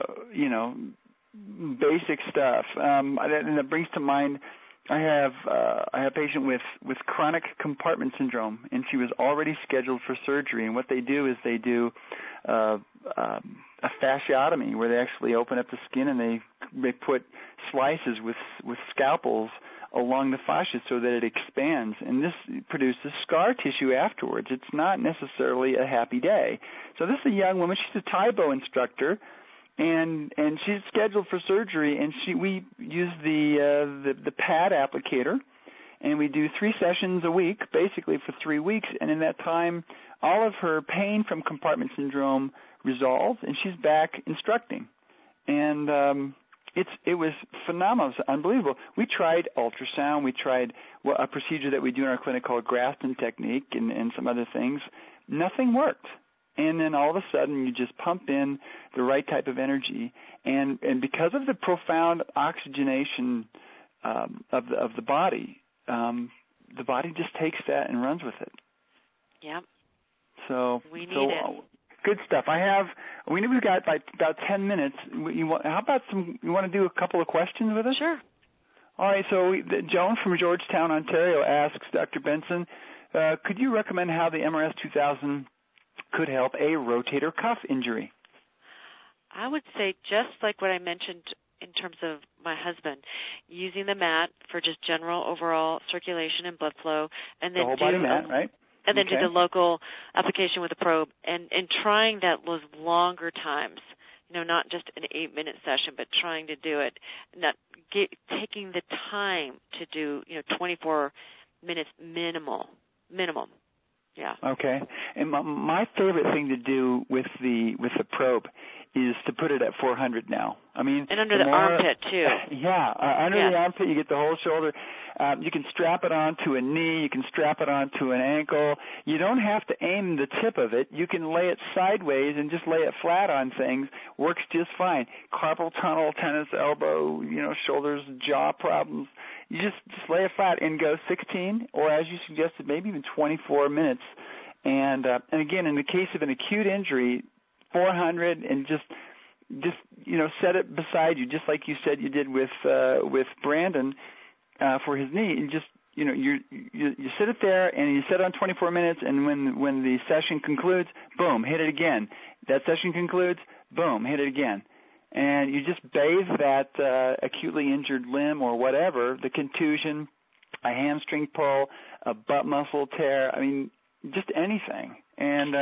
basic stuff. And that brings to mind, I have a patient with chronic compartment syndrome, and she was already scheduled for surgery. And what they do is they do a fasciotomy, where they actually open up the skin and they put slices with scalpels along the fascia so that it expands, and this produces scar tissue afterwards. It's not necessarily a happy day. So this is a young woman. She's a Taibo instructor, and she's scheduled for surgery, and we use the pad applicator, and we do 3 sessions a week, basically for 3 weeks, and in that time, all of her pain from compartment syndrome resolves, and she's back instructing. And it was phenomenal. It was unbelievable. We tried ultrasound. We tried a procedure that we do in our clinic called Grafton technique and some other things. Nothing worked. And then all of a sudden you just pump in the right type of energy. And because of the profound oxygenation of the body just takes that and runs with it. Yep. So we need it. Good stuff. We've got about 10 minutes. You want to do a couple of questions with us? Sure. All right. So Joan from Georgetown, Ontario asks Dr. Benson, could you recommend how the MRS 2000 could help a rotator cuff injury? I would say just like what I mentioned in terms of my husband, using the mat for just general overall circulation and blood flow, and then the whole body mat, right? And then do the local application with a probe, and trying those longer times, not just an 8-minute session, but trying to do it, not taking the time to do 24 minutes minimum. Yeah. Okay. And my favorite thing to do with the probe is to put it at 400 now. I mean, and under the armpit too. Yeah, under the armpit you get the whole shoulder. You can strap it onto a knee. You can strap it onto an ankle. You don't have to aim the tip of it. You can lay it sideways and just lay it flat on things. Works just fine. Carpal tunnel, tennis elbow, shoulders, jaw problems. You just lay it flat and go 16, or as you suggested, maybe even 24 minutes. And again, in the case of an acute injury, 400, and just set it beside you, just like you said you did with Brandon for his knee. And just you sit it there and you set it on 24 minutes, and when the session concludes, boom, hit it again. That session concludes, boom, hit it again. And you just bathe that acutely injured limb or whatever, the contusion, a hamstring pull, a butt muscle tear, I mean, just anything. And,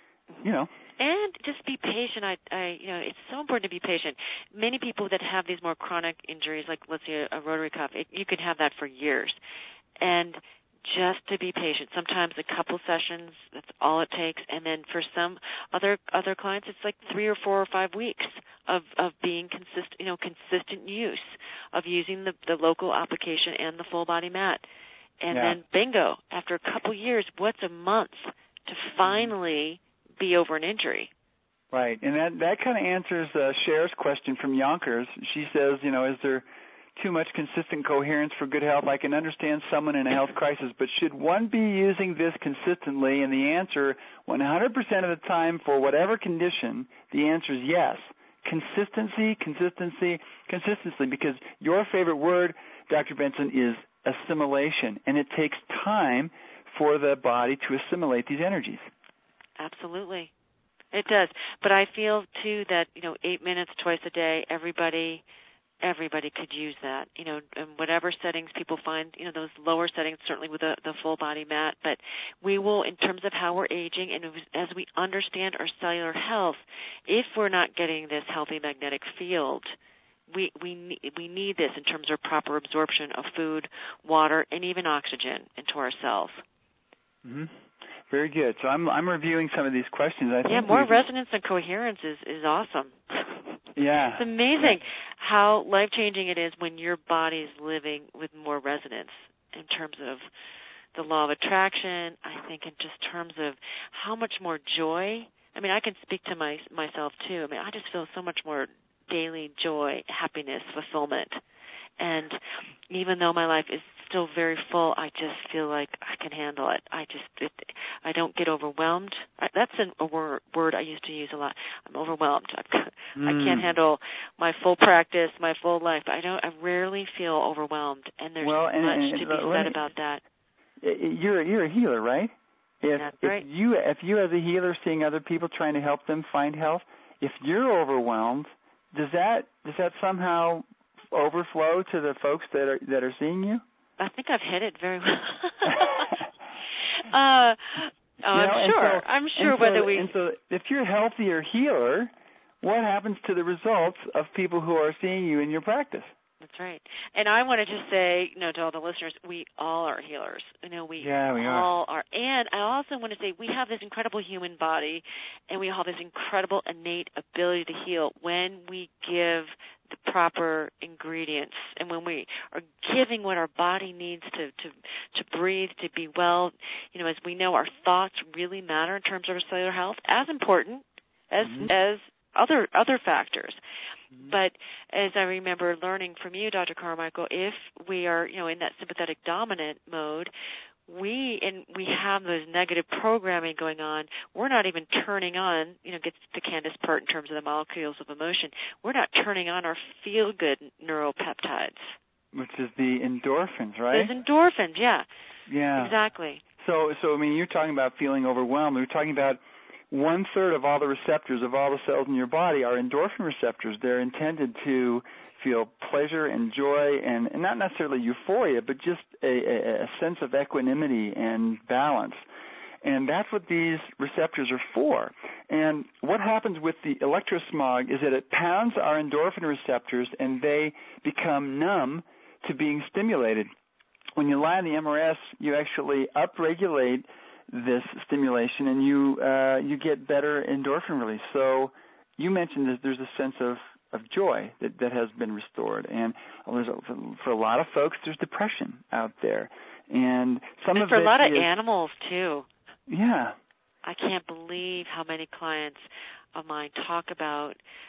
And just be patient. It's so important to be patient. Many people that have these more chronic injuries, like let's say a rotary cuff, you can have that for years. And just to be patient. Sometimes a couple sessions, that's all it takes. And then for some other clients, it's like 3 or 4 or 5 weeks of being consistent use, of using the local application and the full body mat. And then bingo, after a couple years, what's a month to finally be over an injury? Right. And that kind of answers Cher's question from Yonkers. She says, is there too much consistent coherence for good health? I can understand someone in a health crisis, but should one be using this consistently? And the answer, 100% of the time for whatever condition, the answer is yes. Consistency, because your favorite word, Dr. Benson, is assimilation, and it takes time for the body to assimilate these energies. Absolutely. It does. But I feel, too, that, 8 minutes twice a day, everybody could use that, in whatever settings people find, those lower settings, certainly with the full body mat. But we will, in terms of how we're aging and as we understand our cellular health, if we're not getting this healthy magnetic field, we need this in terms of proper absorption of food, water, and even oxygen into our cells. Mm-hmm. Very good. So I'm reviewing some of these questions. I think more resonance and coherence is awesome. Yeah. It's amazing how life-changing it is when your body is living with more resonance in terms of the law of attraction, I think in just terms of how much more joy. I mean, I can speak to myself, too. I mean, I just feel so much more daily joy, happiness, fulfillment. And even though my life is still very full, I just feel like I can handle it. I don't get overwhelmed. That's a word I used to use a lot. I'm overwhelmed. I can't handle my full practice, my full life. I rarely feel overwhelmed, and there's much to be said about that. You're a healer, right? That's right. If you as a healer seeing other people trying to help them find health, if you're overwhelmed, does that somehow overflow to the folks that are seeing you? I think I've hit it very well. I'm sure whether we... And so if you're a healthier healer, what happens to the results of people who are seeing you in your practice? That's right. And I want to just say, to all the listeners, we all are healers. We all are. And I also want to say we have this incredible human body, and we have this incredible innate ability to heal when we give the proper ingredients and when we are giving what our body needs to breathe, to be well. As we know, our thoughts really matter in terms of our cellular health, as important as other factors. But as I remember learning from you, Dr. Carmichael, if we are, in that sympathetic dominant mode, we have those negative programming going on. We're not even turning on, gets the Candace part in terms of the molecules of emotion. We're not turning on our feel-good neuropeptides. Which is the endorphins, right? Those endorphins, yeah. Yeah. Exactly. So I mean, you're talking about feeling overwhelmed. We're talking about 1/3 of all the receptors of all the cells in your body are endorphin receptors. They're intended to feel pleasure and joy and not necessarily euphoria, but just a sense of equanimity and balance. And that's what these receptors are for. And what happens with the electrosmog is that it pounds our endorphin receptors, and they become numb to being stimulated. When you lie on the MRS, you actually upregulate this stimulation, and you get better endorphin release. So you mentioned that there's a sense of joy that has been restored. And for a lot of folks, there's depression out there. And some of for it a lot of is, animals, too. Yeah. I can't believe how many clients of mine talk about,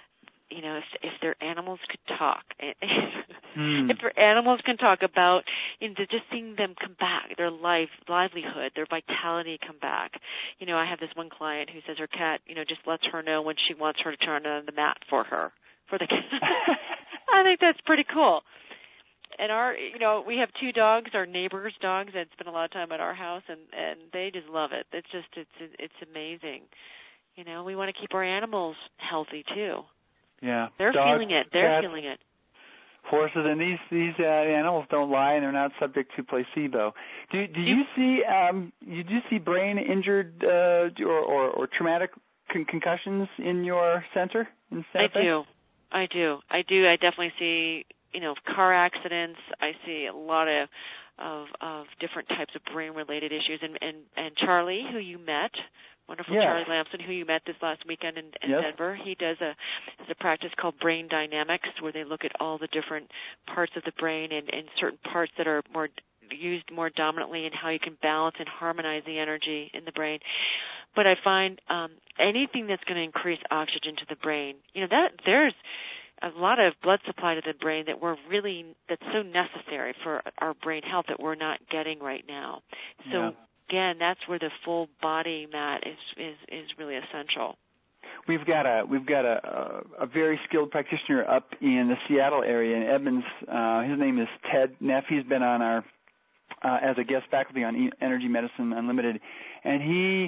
if their animals could talk. If their animals can talk about, just seeing them come back, their livelihood, their vitality come back. I have this one client who says her cat, just lets her know when she wants her to turn on the mat for the cat. I think that's pretty cool. And we have 2 dogs, our neighbors' dogs, that spend a lot of time at our house, and they just love it. It's amazing. We want to keep our animals healthy too. Yeah, they're dogs, feeling it. They're cats, feeling it. Horses, and these animals don't lie, and they're not subject to placebo. Do you see brain injured or traumatic concussions in your center in Santa Fe? I do. I definitely see car accidents. I see a lot of different types of brain-related issues. And Charlie, who you met, wonderful Charlie Lamson, who you met this last weekend in Denver, he does a practice called Brain Dynamics, where they look at all the different parts of the brain and certain parts that are used more dominantly, and how you can balance and harmonize the energy in the brain. But I find anything that's going to increase oxygen to the brain, that there's a lot of blood supply to the brain that's so necessary for our brain health that we're not getting right now. So again, that's where the full body mat is really essential. We've got a very skilled practitioner up in the Seattle area in Edmonds. His name is Ted Neff. He's been on our as a guest faculty on Energy Medicine Unlimited, and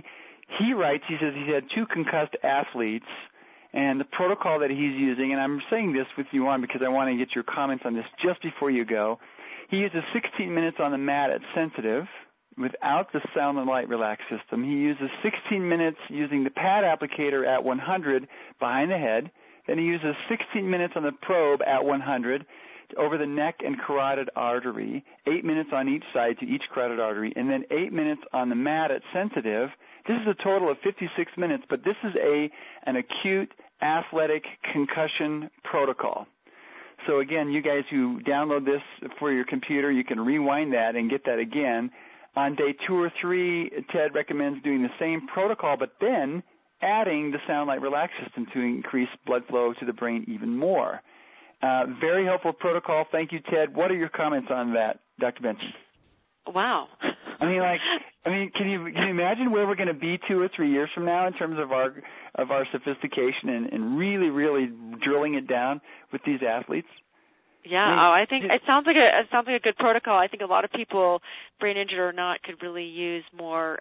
he writes. He says he's had 2 concussed athletes. And the protocol that he's using, and I'm saying this with you on because I want to get your comments on this just before you go. He uses 16 minutes on the mat at sensitive without the sound and light relax system. He uses 16 minutes using the pad applicator at 100 behind the head. Then he uses 16 minutes on the probe at 100 over the neck and carotid artery, 8 minutes on each side to each carotid artery, and then 8 minutes on the mat at sensitive. This is a total of 56 minutes, but this is an acute athletic concussion protocol. So again, you guys who download this for your computer, you can rewind that and get that again. On day 2 or 3, Ted recommends doing the same protocol, but then adding the sound light relax system to increase blood flow to the brain even more. Very helpful protocol. Thank you, Ted. What are your comments on that, Dr. Benson? Wow. I mean, can you imagine where we're going to be 2 or 3 years from now in terms of our sophistication and really, really drilling it down with these athletes? Yeah, I think it sounds like a good protocol. I think a lot of people, brain injured or not, could really use more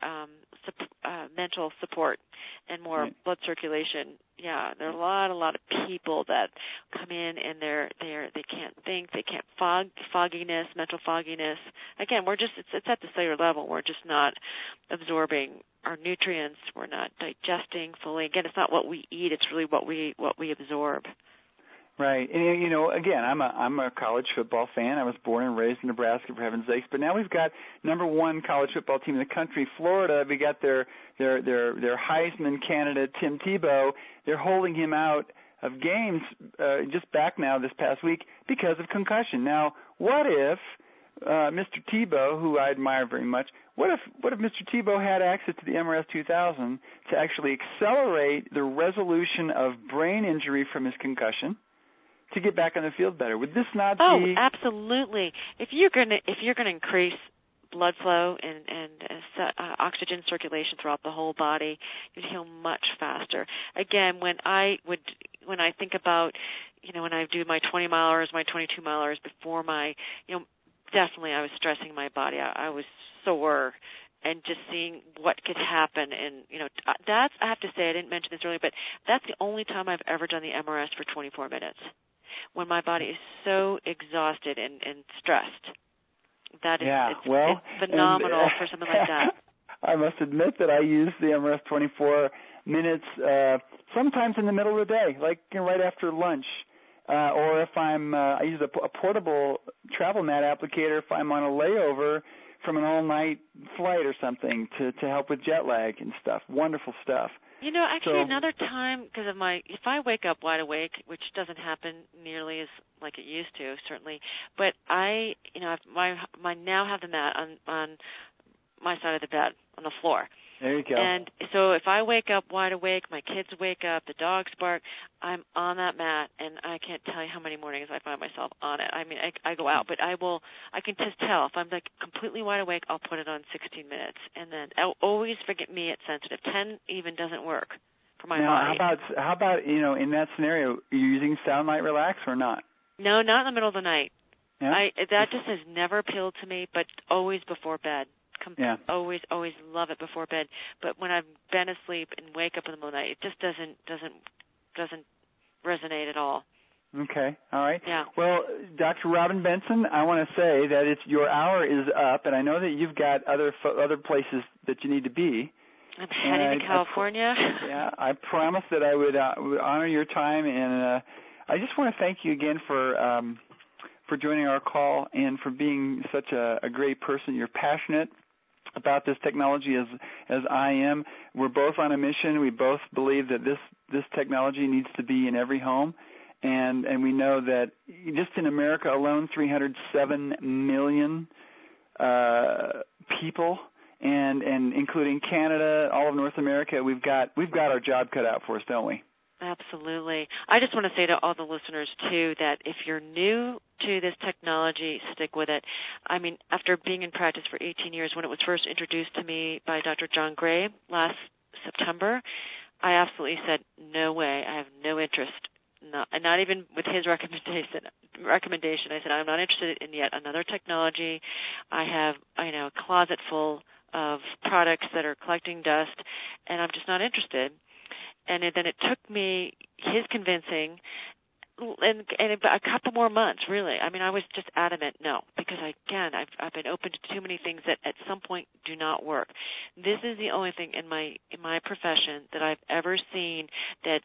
mental support and more blood circulation. Yeah, there are a lot of people that come in and they can't think, they can't fogginess, mental fogginess. Again, it's at the cellular level. We're just not absorbing our nutrients. We're not digesting fully. Again, it's not what we eat. It's really what we absorb. Right, and again, I'm a college football fan. I was born and raised in Nebraska, for heaven's sakes. But now we've got #1 college football team in the country, Florida. We got their Heisman candidate, Tim Tebow. They're holding him out of games just back now this past week because of concussion. Now, what if Mr. Tebow, who I admire very much, what if Mr. Tebow had access to the MRS 2000 to actually accelerate the resolution of brain injury from his concussion to get back on the field better? Would this not be? Oh, absolutely. If you're going to increase blood flow and oxygen circulation throughout the whole body, you'd heal much faster. Again, when I think about, when I do my 20 milers, my 22 milers before my, definitely I was stressing my body. I was sore. And just seeing what could happen, and I have to say, I didn't mention this earlier, but that's the only time I've ever done the MRS for 24 minutes, when my body is so exhausted and stressed. That is, it's phenomenal for something like that. I must admit that I use the MRS 24 minutes sometimes in the middle of the day, like right after lunch. Or if I use a portable travel mat applicator if I'm on a layover from an all-night flight or something to help with jet lag and stuff. Wonderful stuff. Actually, another time, because of if I wake up wide awake, which doesn't happen nearly as like it used to, certainly, but I now have the mat on my side of the bed, on the floor. There you go. And so if I wake up wide awake, my kids wake up, the dogs bark, I'm on that mat, and I can't tell you how many mornings I find myself on it. I mean, I go out, but I can just tell. If I'm like completely wide awake, I'll put it on 16 minutes. And then I'll always forget me at sensitive. 10 even doesn't work for my body. How about, in that scenario, are you using Sound Light Relax or not? No, not in the middle of the night. Yeah? That just has never appealed to me, but always before bed. Always love it before bed. But when I've been asleep and wake up in the middle of the night, it just doesn't resonate at all. Okay, all right. Yeah. Well, Dr. Robin Benson, I want to say that your hour is up, and I know that you've got other places that you need to be. I'm heading to California. I promised that I would honor your time, and I just want to thank you again for joining our call and for being such a great person. You're passionate about this technology as I am. We're both on a mission. We both believe that this technology needs to be in every home, and we know that just in America alone, 307 million people, and including Canada, all of North America, we've got our job cut out for us, don't we? Absolutely. I just want to say to all the listeners, too, that if you're new to this technology, stick with it. I mean, after being in practice for 18 years, when it was first introduced to me by Dr. John Gray last September, I absolutely said, no way, I have no interest. Not even with his recommendation. I said, I'm not interested in yet another technology. I have, a closet full of products that are collecting dust, and I'm just not interested. And then it took me his convincing and a couple more months, really. I mean, I was just adamant no, because I've been open to too many things that at some point do not work. This is the only thing in my profession that I've ever seen that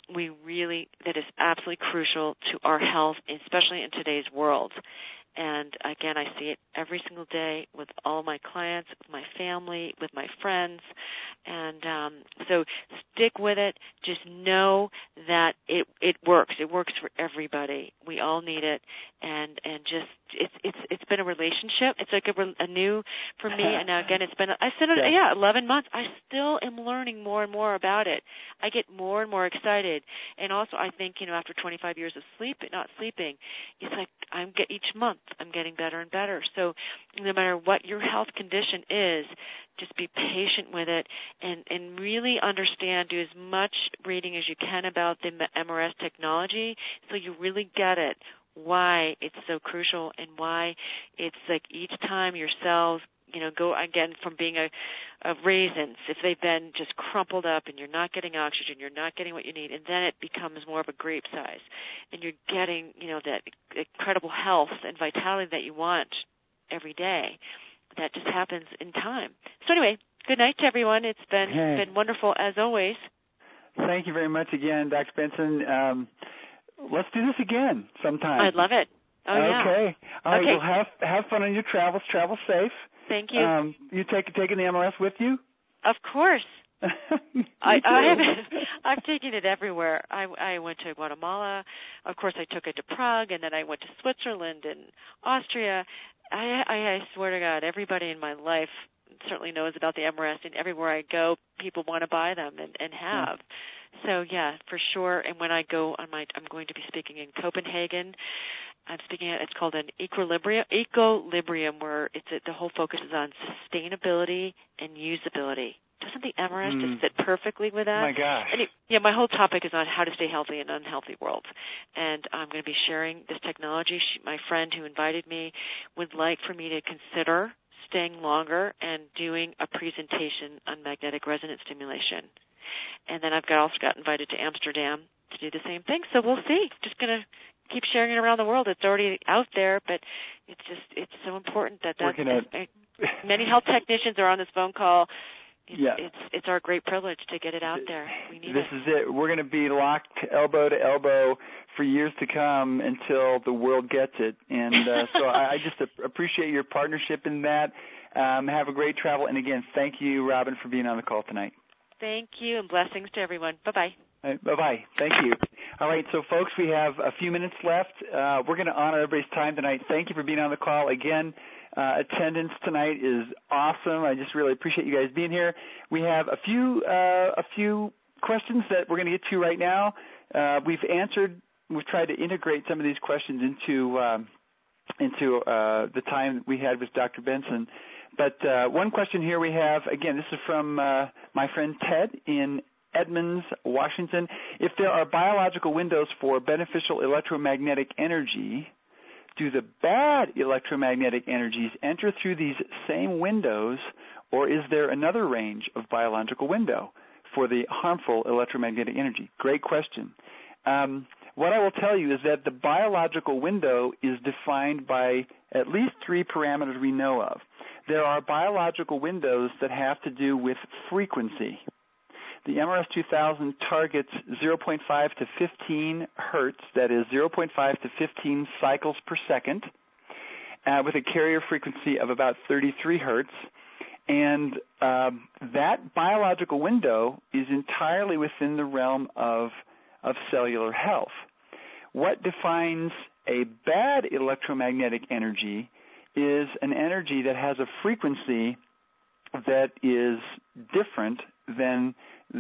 is absolutely crucial to our health, especially in today's world. And again, I see it every single day with all my clients, with my family, with my friends. And so stick with it. Just know that it works. It works for everybody. We all need it. And just it's been a relationship. It's like a new for me. And now again, it's been 11 months. I still am learning more and more about it. I get more and more excited. And also, I think after 25 years of not sleeping, it's like each month I'm getting better and better. So no matter what your health condition is, just be patient with it and really understand, do as much reading as you can about the MRS technology so you really get it, why it's so crucial and why it's like each time your cells go again from being a raisins, if they've been just crumpled up and you're not getting oxygen, you're not getting what you need, and then it becomes more of a grape size, and you're getting, that incredible health and vitality that you want every day. That just happens in time. So anyway, good night to everyone. It's been wonderful as always. Thank you very much again, Dr. Benson. Let's do this again sometime. I'd love it. Oh, yeah. Okay. All right. Well, have fun on your travels. Travel safe. Thank you. You taking the MRS with you? Of course. I've taken it everywhere. I went to Guatemala. Of course, I took it to Prague, and then I went to Switzerland and Austria. I swear to God, everybody in my life certainly knows about the MRS, and everywhere I go, people want to buy them and have. So, yeah, for sure. And when I go I'm going to be speaking in Copenhagen. I'm speaking at, it's called an Equilibrium, where the whole focus is on sustainability and usability. Doesn't the MRS just fit perfectly with that? Oh, my gosh. My whole topic is on how to stay healthy in an unhealthy world. And I'm going to be sharing this technology. My friend who invited me would like for me to consider staying longer and doing a presentation on magnetic resonance stimulation. And then I've also got invited to Amsterdam to do the same thing. So we'll see. Just going to keep sharing it around the world. It's already out there, but it's so important that working at many health technicians are on this phone call. Yeah. It's our great privilege to get it out there. We need this is it. We're going to be locked elbow to elbow for years to come until the world gets it. And so I just appreciate your partnership in that. Have a great travel. And, again, thank you, Robin, for being on the call tonight. Thank you, and blessings to everyone. Bye-bye. Bye-bye. Thank you. All right, so, folks, we have a few minutes left. We're going to honor everybody's time tonight. Thank you for being on the call. Again, attendance tonight is awesome. I just really appreciate you guys being here. We have a few questions that we're going to get to right now. We've tried to integrate some of these questions into the time we had with Dr. Benson. But one question here we have, again, this is from my friend Ted in Edmonds, Washington. If there are biological windows for beneficial electromagnetic energy, do the bad electromagnetic energies enter through these same windows, or is there another range of biological window for the harmful electromagnetic energy? Great question. What I will tell you is that the biological window is defined by at least three parameters we know of. There are biological windows that have to do with frequency. The MRS 2000 targets 0.5 to 15 hertz, that is 0.5 to 15 cycles per second, with a carrier frequency of about 33 hertz. And that biological window is entirely within the realm of cellular health. What defines a bad electromagnetic energy is an energy that has a frequency that is different than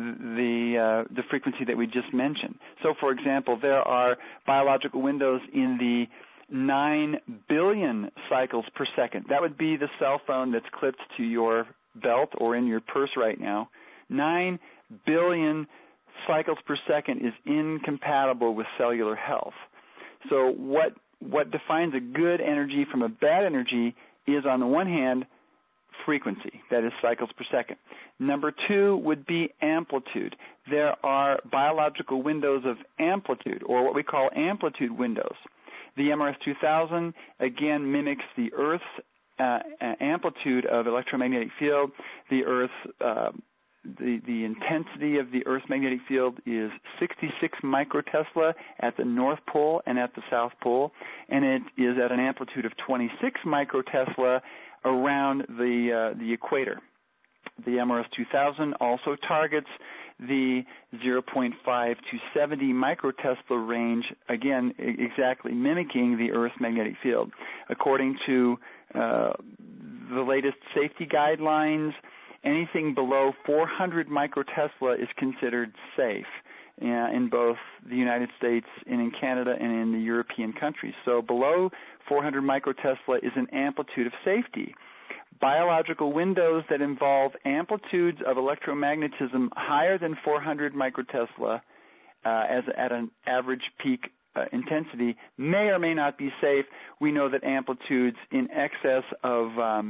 the frequency that we just mentioned. So, for example, there are biological windows in the 9 billion cycles per second. That would be the cell phone that's clipped to your belt or in your purse right now. 9 billion cycles per second is incompatible with cellular health. So what defines a good energy from a bad energy is, on the one hand, frequency, that is cycles per second. Number two would be amplitude. There are biological windows of amplitude, or what we call amplitude windows. The MRS 2000, again, mimics the Earth's amplitude of electromagnetic field. The Earth's the intensity of the Earth's magnetic field is 66 microtesla at the North Pole and at the South Pole, and it is at an amplitude of 26 microtesla around the equator. The MRS 2000 also targets the 0.5 to 70 microtesla range, again, exactly mimicking the Earth's magnetic field. According to the latest safety guidelines, anything below 400 microtesla is considered safe in both the United States and in Canada and in the European countries. So below 400 microtesla is an amplitude of safety. Biological windows that involve amplitudes of electromagnetism higher than 400 microtesla as at an average peak intensity may or may not be safe. We know that amplitudes in excess of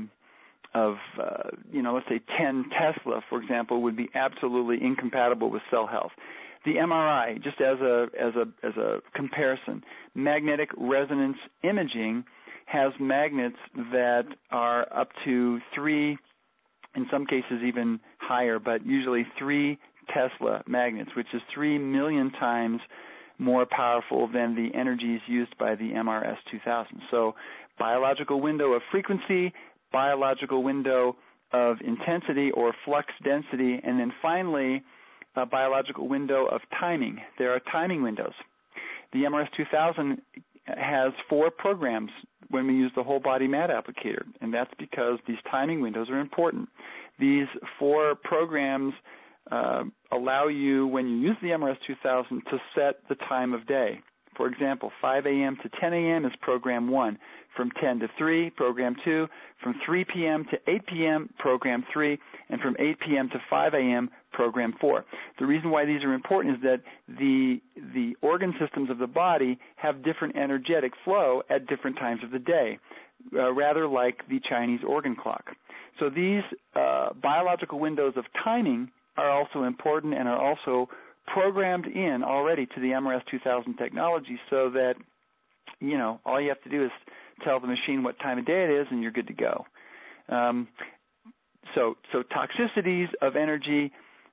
let's say 10 Tesla, for example, would be absolutely incompatible with cell health. The MRI, just as a comparison, magnetic resonance imaging has magnets that are up to 3, in some cases even higher, but usually 3 Tesla magnets, which is 3 million times more powerful than the energies used by the MRS 2000. So biological window of frequency, biological window of intensity or flux density, and then finally a biological window of timing. There are timing windows. The MRS 2000 has 4 programs when we use the whole body MAT applicator, and that's because these timing windows are important. These 4 programs allow you, when you use the MRS 2000, to set the time of day. For example, 5 a.m. to 10 a.m. is program 1. From 10 to 3, program 2. From 3 p.m. to 8 p.m., program 3. And from 8 p.m. to 5 a.m., program 4. The reason why these are important is that the organ systems of the body have different energetic flow at different times of the day, rather like the Chinese organ clock. So these biological windows of timing are also important and are also programmed in already to the MRS 2000 technology, so that, all you have to do is tell the machine what time of day it is and you're good to go. So toxicities of energy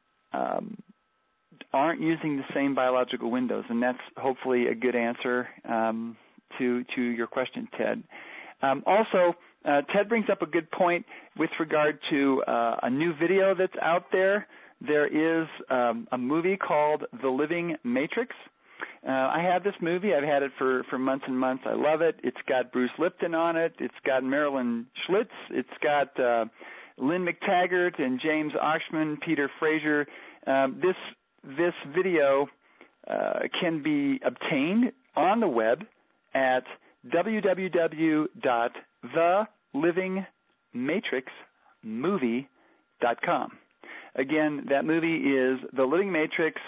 aren't using the same biological windows, and that's hopefully a good answer to your question, Ted. Also, Ted brings up a good point with regard to a new video that's out there. There is a movie called The Living Matrix. I have this movie. I've had it for months and months. I love it. It's got Bruce Lipton on it. It's got Marilyn Schlitz. It's got Lynn McTaggart and James Oshman, Peter Fraser. This video can be obtained on the web at www.thelivingmatrixmovie.com. Again, that movie is The Living Matrix,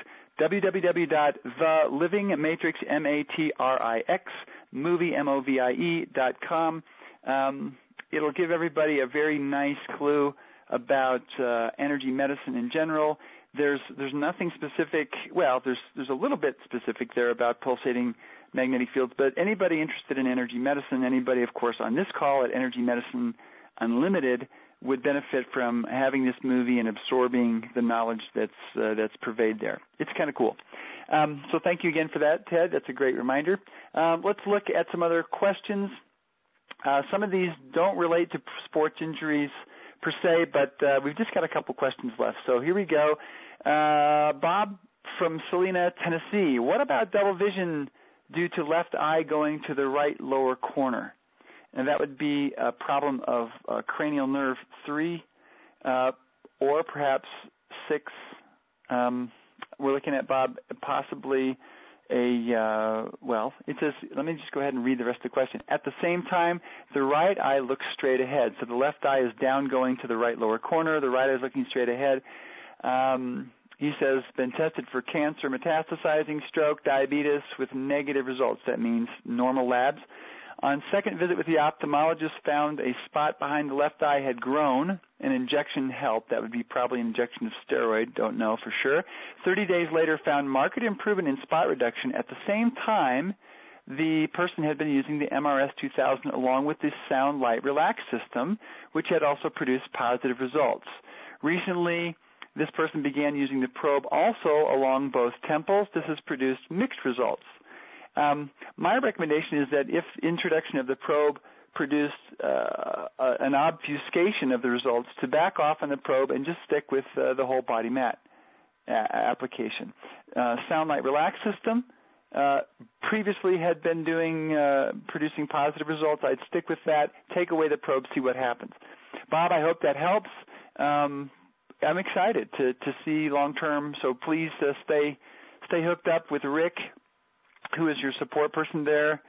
www.thelivingmatrixmovie.com. It'll give everybody a very nice clue about energy medicine in general. There's nothing specific. Well, there's a little bit specific there about pulsating magnetic fields, but anybody interested in energy medicine, anybody, of course, on this call at Energy Medicine Unlimited would benefit from having this movie and absorbing the knowledge that's pervaded there. It's kind of cool. So thank you again for that, Ted. That's a great reminder. Let's look at some other questions. Some of these don't relate to sports injuries per se, but we've just got a couple questions left. So here we go. Bob from Salina, Tennessee. What about double vision due to left eye going to the right lower corner? And that would be a problem of cranial nerve 3 or perhaps 6. We're looking at, Bob, possibly it says, let me just go ahead and read the rest of the question. At the same time, the right eye looks straight ahead. So the left eye is down going to the right lower corner. The right eye is looking straight ahead. He says, been tested for cancer, metastasizing, stroke, diabetes with negative results. That means normal labs. On second visit with the ophthalmologist, found a spot behind the left eye had grown. An injection helped. That would be probably an injection of steroid. Don't know for sure. 30 days later, found marked improvement in spot reduction. At the same time, the person had been using the MRS 2000 along with the Sound Light Relax system, which had also produced positive results. Recently, this person began using the probe also along both temples. This has produced mixed results. My recommendation is that if introduction of the probe produced an obfuscation of the results, to back off on the probe and just stick with the whole body mat application. Sound Light Relax system previously had been producing positive results. I'd stick with that, take away the probe, see what happens. Bob, I hope that helps. I'm excited to see long-term, so please stay hooked up with Rick, who is your support person there,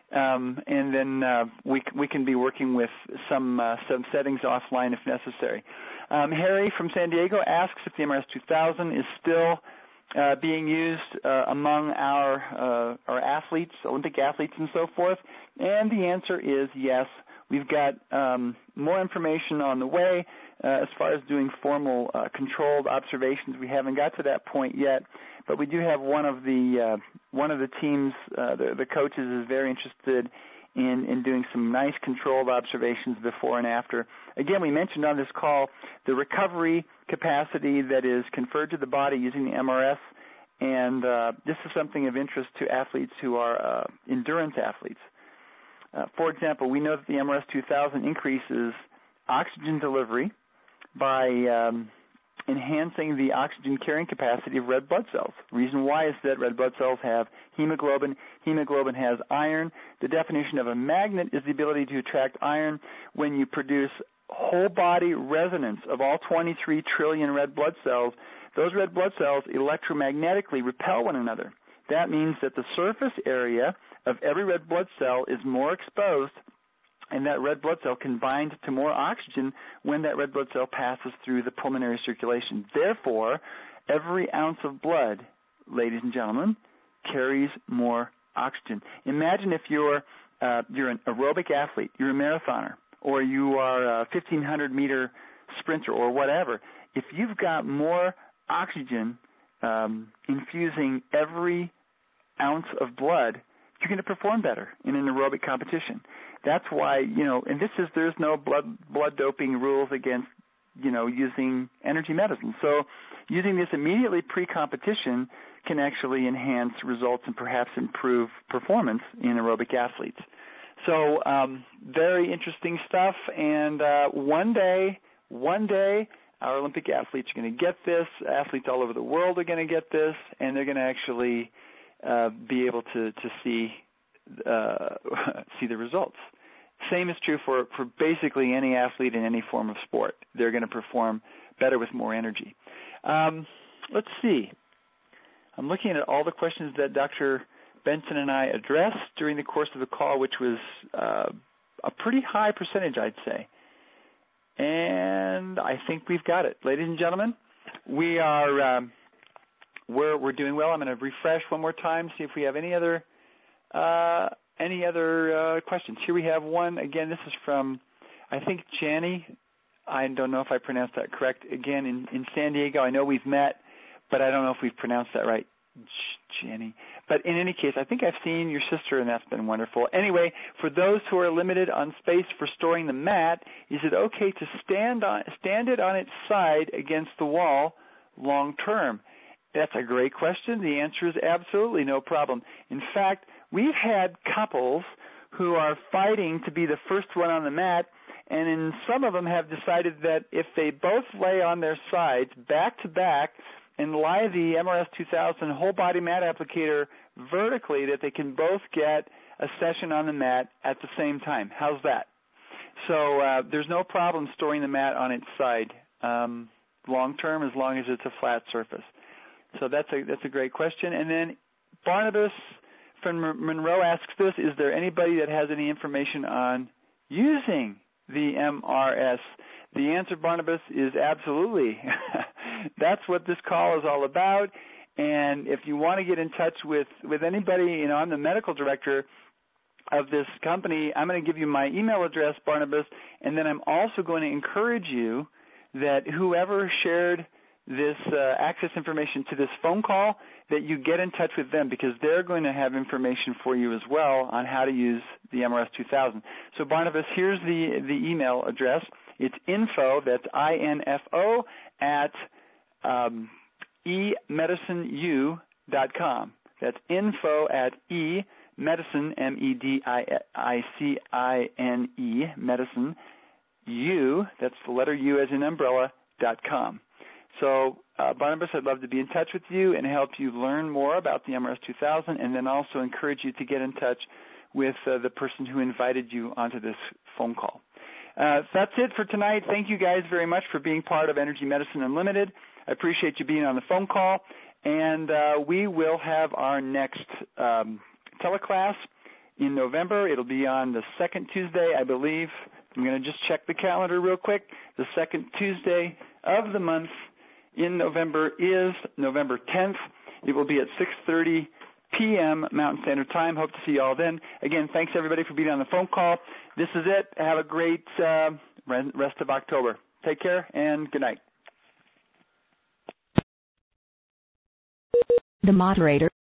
and then we can be working with some settings offline if necessary. Harry from San Diego asks if the MRS 2000 is still being used among our athletes, Olympic athletes and so forth, and the answer is yes. We've got more information on the way as far as doing formal controlled observations. We haven't got to that point yet, but we do have one of the teams, the coaches, is very interested in doing some nice controlled observations before and after. Again, we mentioned on this call the recovery capacity that is conferred to the body using the MRS, and this is something of interest to athletes who are endurance athletes. For example, we know that the MRS 2000 increases oxygen delivery by enhancing the oxygen carrying capacity of red blood cells. The reason why is that red blood cells have hemoglobin. Hemoglobin has iron. The definition of a magnet is the ability to attract iron. When you produce whole body resonance of all 23 trillion red blood cells, those red blood cells electromagnetically repel one another. That means that the surface area of every red blood cell is more exposed, and that red blood cell can bind to more oxygen when that red blood cell passes through the pulmonary circulation. Therefore, every ounce of blood, ladies and gentlemen, carries more oxygen. Imagine if you're an aerobic athlete, you're a marathoner, or you are a 1,500-meter sprinter or whatever. If you've got more oxygen infusing every ounce of blood, you're going to perform better in an aerobic competition. That's why, and there's no blood doping rules against, using energy medicine. So using this immediately pre-competition can actually enhance results and perhaps improve performance in aerobic athletes. So very interesting stuff, and one day, our Olympic athletes are going to get this. Athletes all over the world are going to get this, and they're going to actually be able to see the results. Same is true for basically any athlete in any form of sport. They're going to perform better with more energy. Let's see. I'm looking at all the questions that Dr. Benson and I addressed during the course of the call, which was a pretty high percentage, I'd say. And I think we've got it. Ladies and gentlemen, we are we're doing well. I'm going to refresh one more time, see if we have any other questions. Here we have one. Again, this is from, I think, Jani. I don't know if I pronounced that correct. Again, in San Diego. I know we've met, but I don't know if we've pronounced that right. Jani. But in any case, I think I've seen your sister, and that's been wonderful. Anyway, for those who are limited on space for storing the mat, is it okay to stand it on its side against the wall long term? That's a great question. The answer is absolutely no problem. In fact, we've had couples who are fighting to be the first one on the mat, and some of them have decided that if they both lay on their sides back to back and lie the MRS 2000 whole body mat applicator vertically, that they can both get a session on the mat at the same time. How's that? So there's no problem storing the mat on its side long term, as long as it's a flat surface. So that's a great question. And then Barnabas from Monroe asks this: is there anybody that has any information on using the MRS? The answer, Barnabas, is absolutely. That's what this call is all about. And if you want to get in touch with anybody, I'm the medical director of this company. I'm going to give you my email address, Barnabas, and then I'm also going to encourage you that whoever shared this access information to this phone call, that you get in touch with them, because they're going to have information for you as well on how to use the MRS 2000. So, Barnabas, here's the email address. It's info, that's INFO, at emedicineu.com. That's info at emedicine, medicine, medicine, U, that's the letter U as in umbrella, .com. So, Barnabas, I'd love to be in touch with you and help you learn more about the MRS 2000, and then also encourage you to get in touch with the person who invited you onto this phone call. That's it for tonight. Thank you guys very much for being part of Energy Medicine Unlimited. I appreciate you being on the phone call, and we will have our next teleclass in November. It'll be on the second Tuesday, I believe. I'm going to just check the calendar real quick. The second Tuesday of the month in November is November 10th. It will be at 6:30 p.m. Mountain Standard Time. Hope to see you all then. Again, thanks everybody for being on the phone call. This is it. Have a great rest of October. Take care and good night. The moderator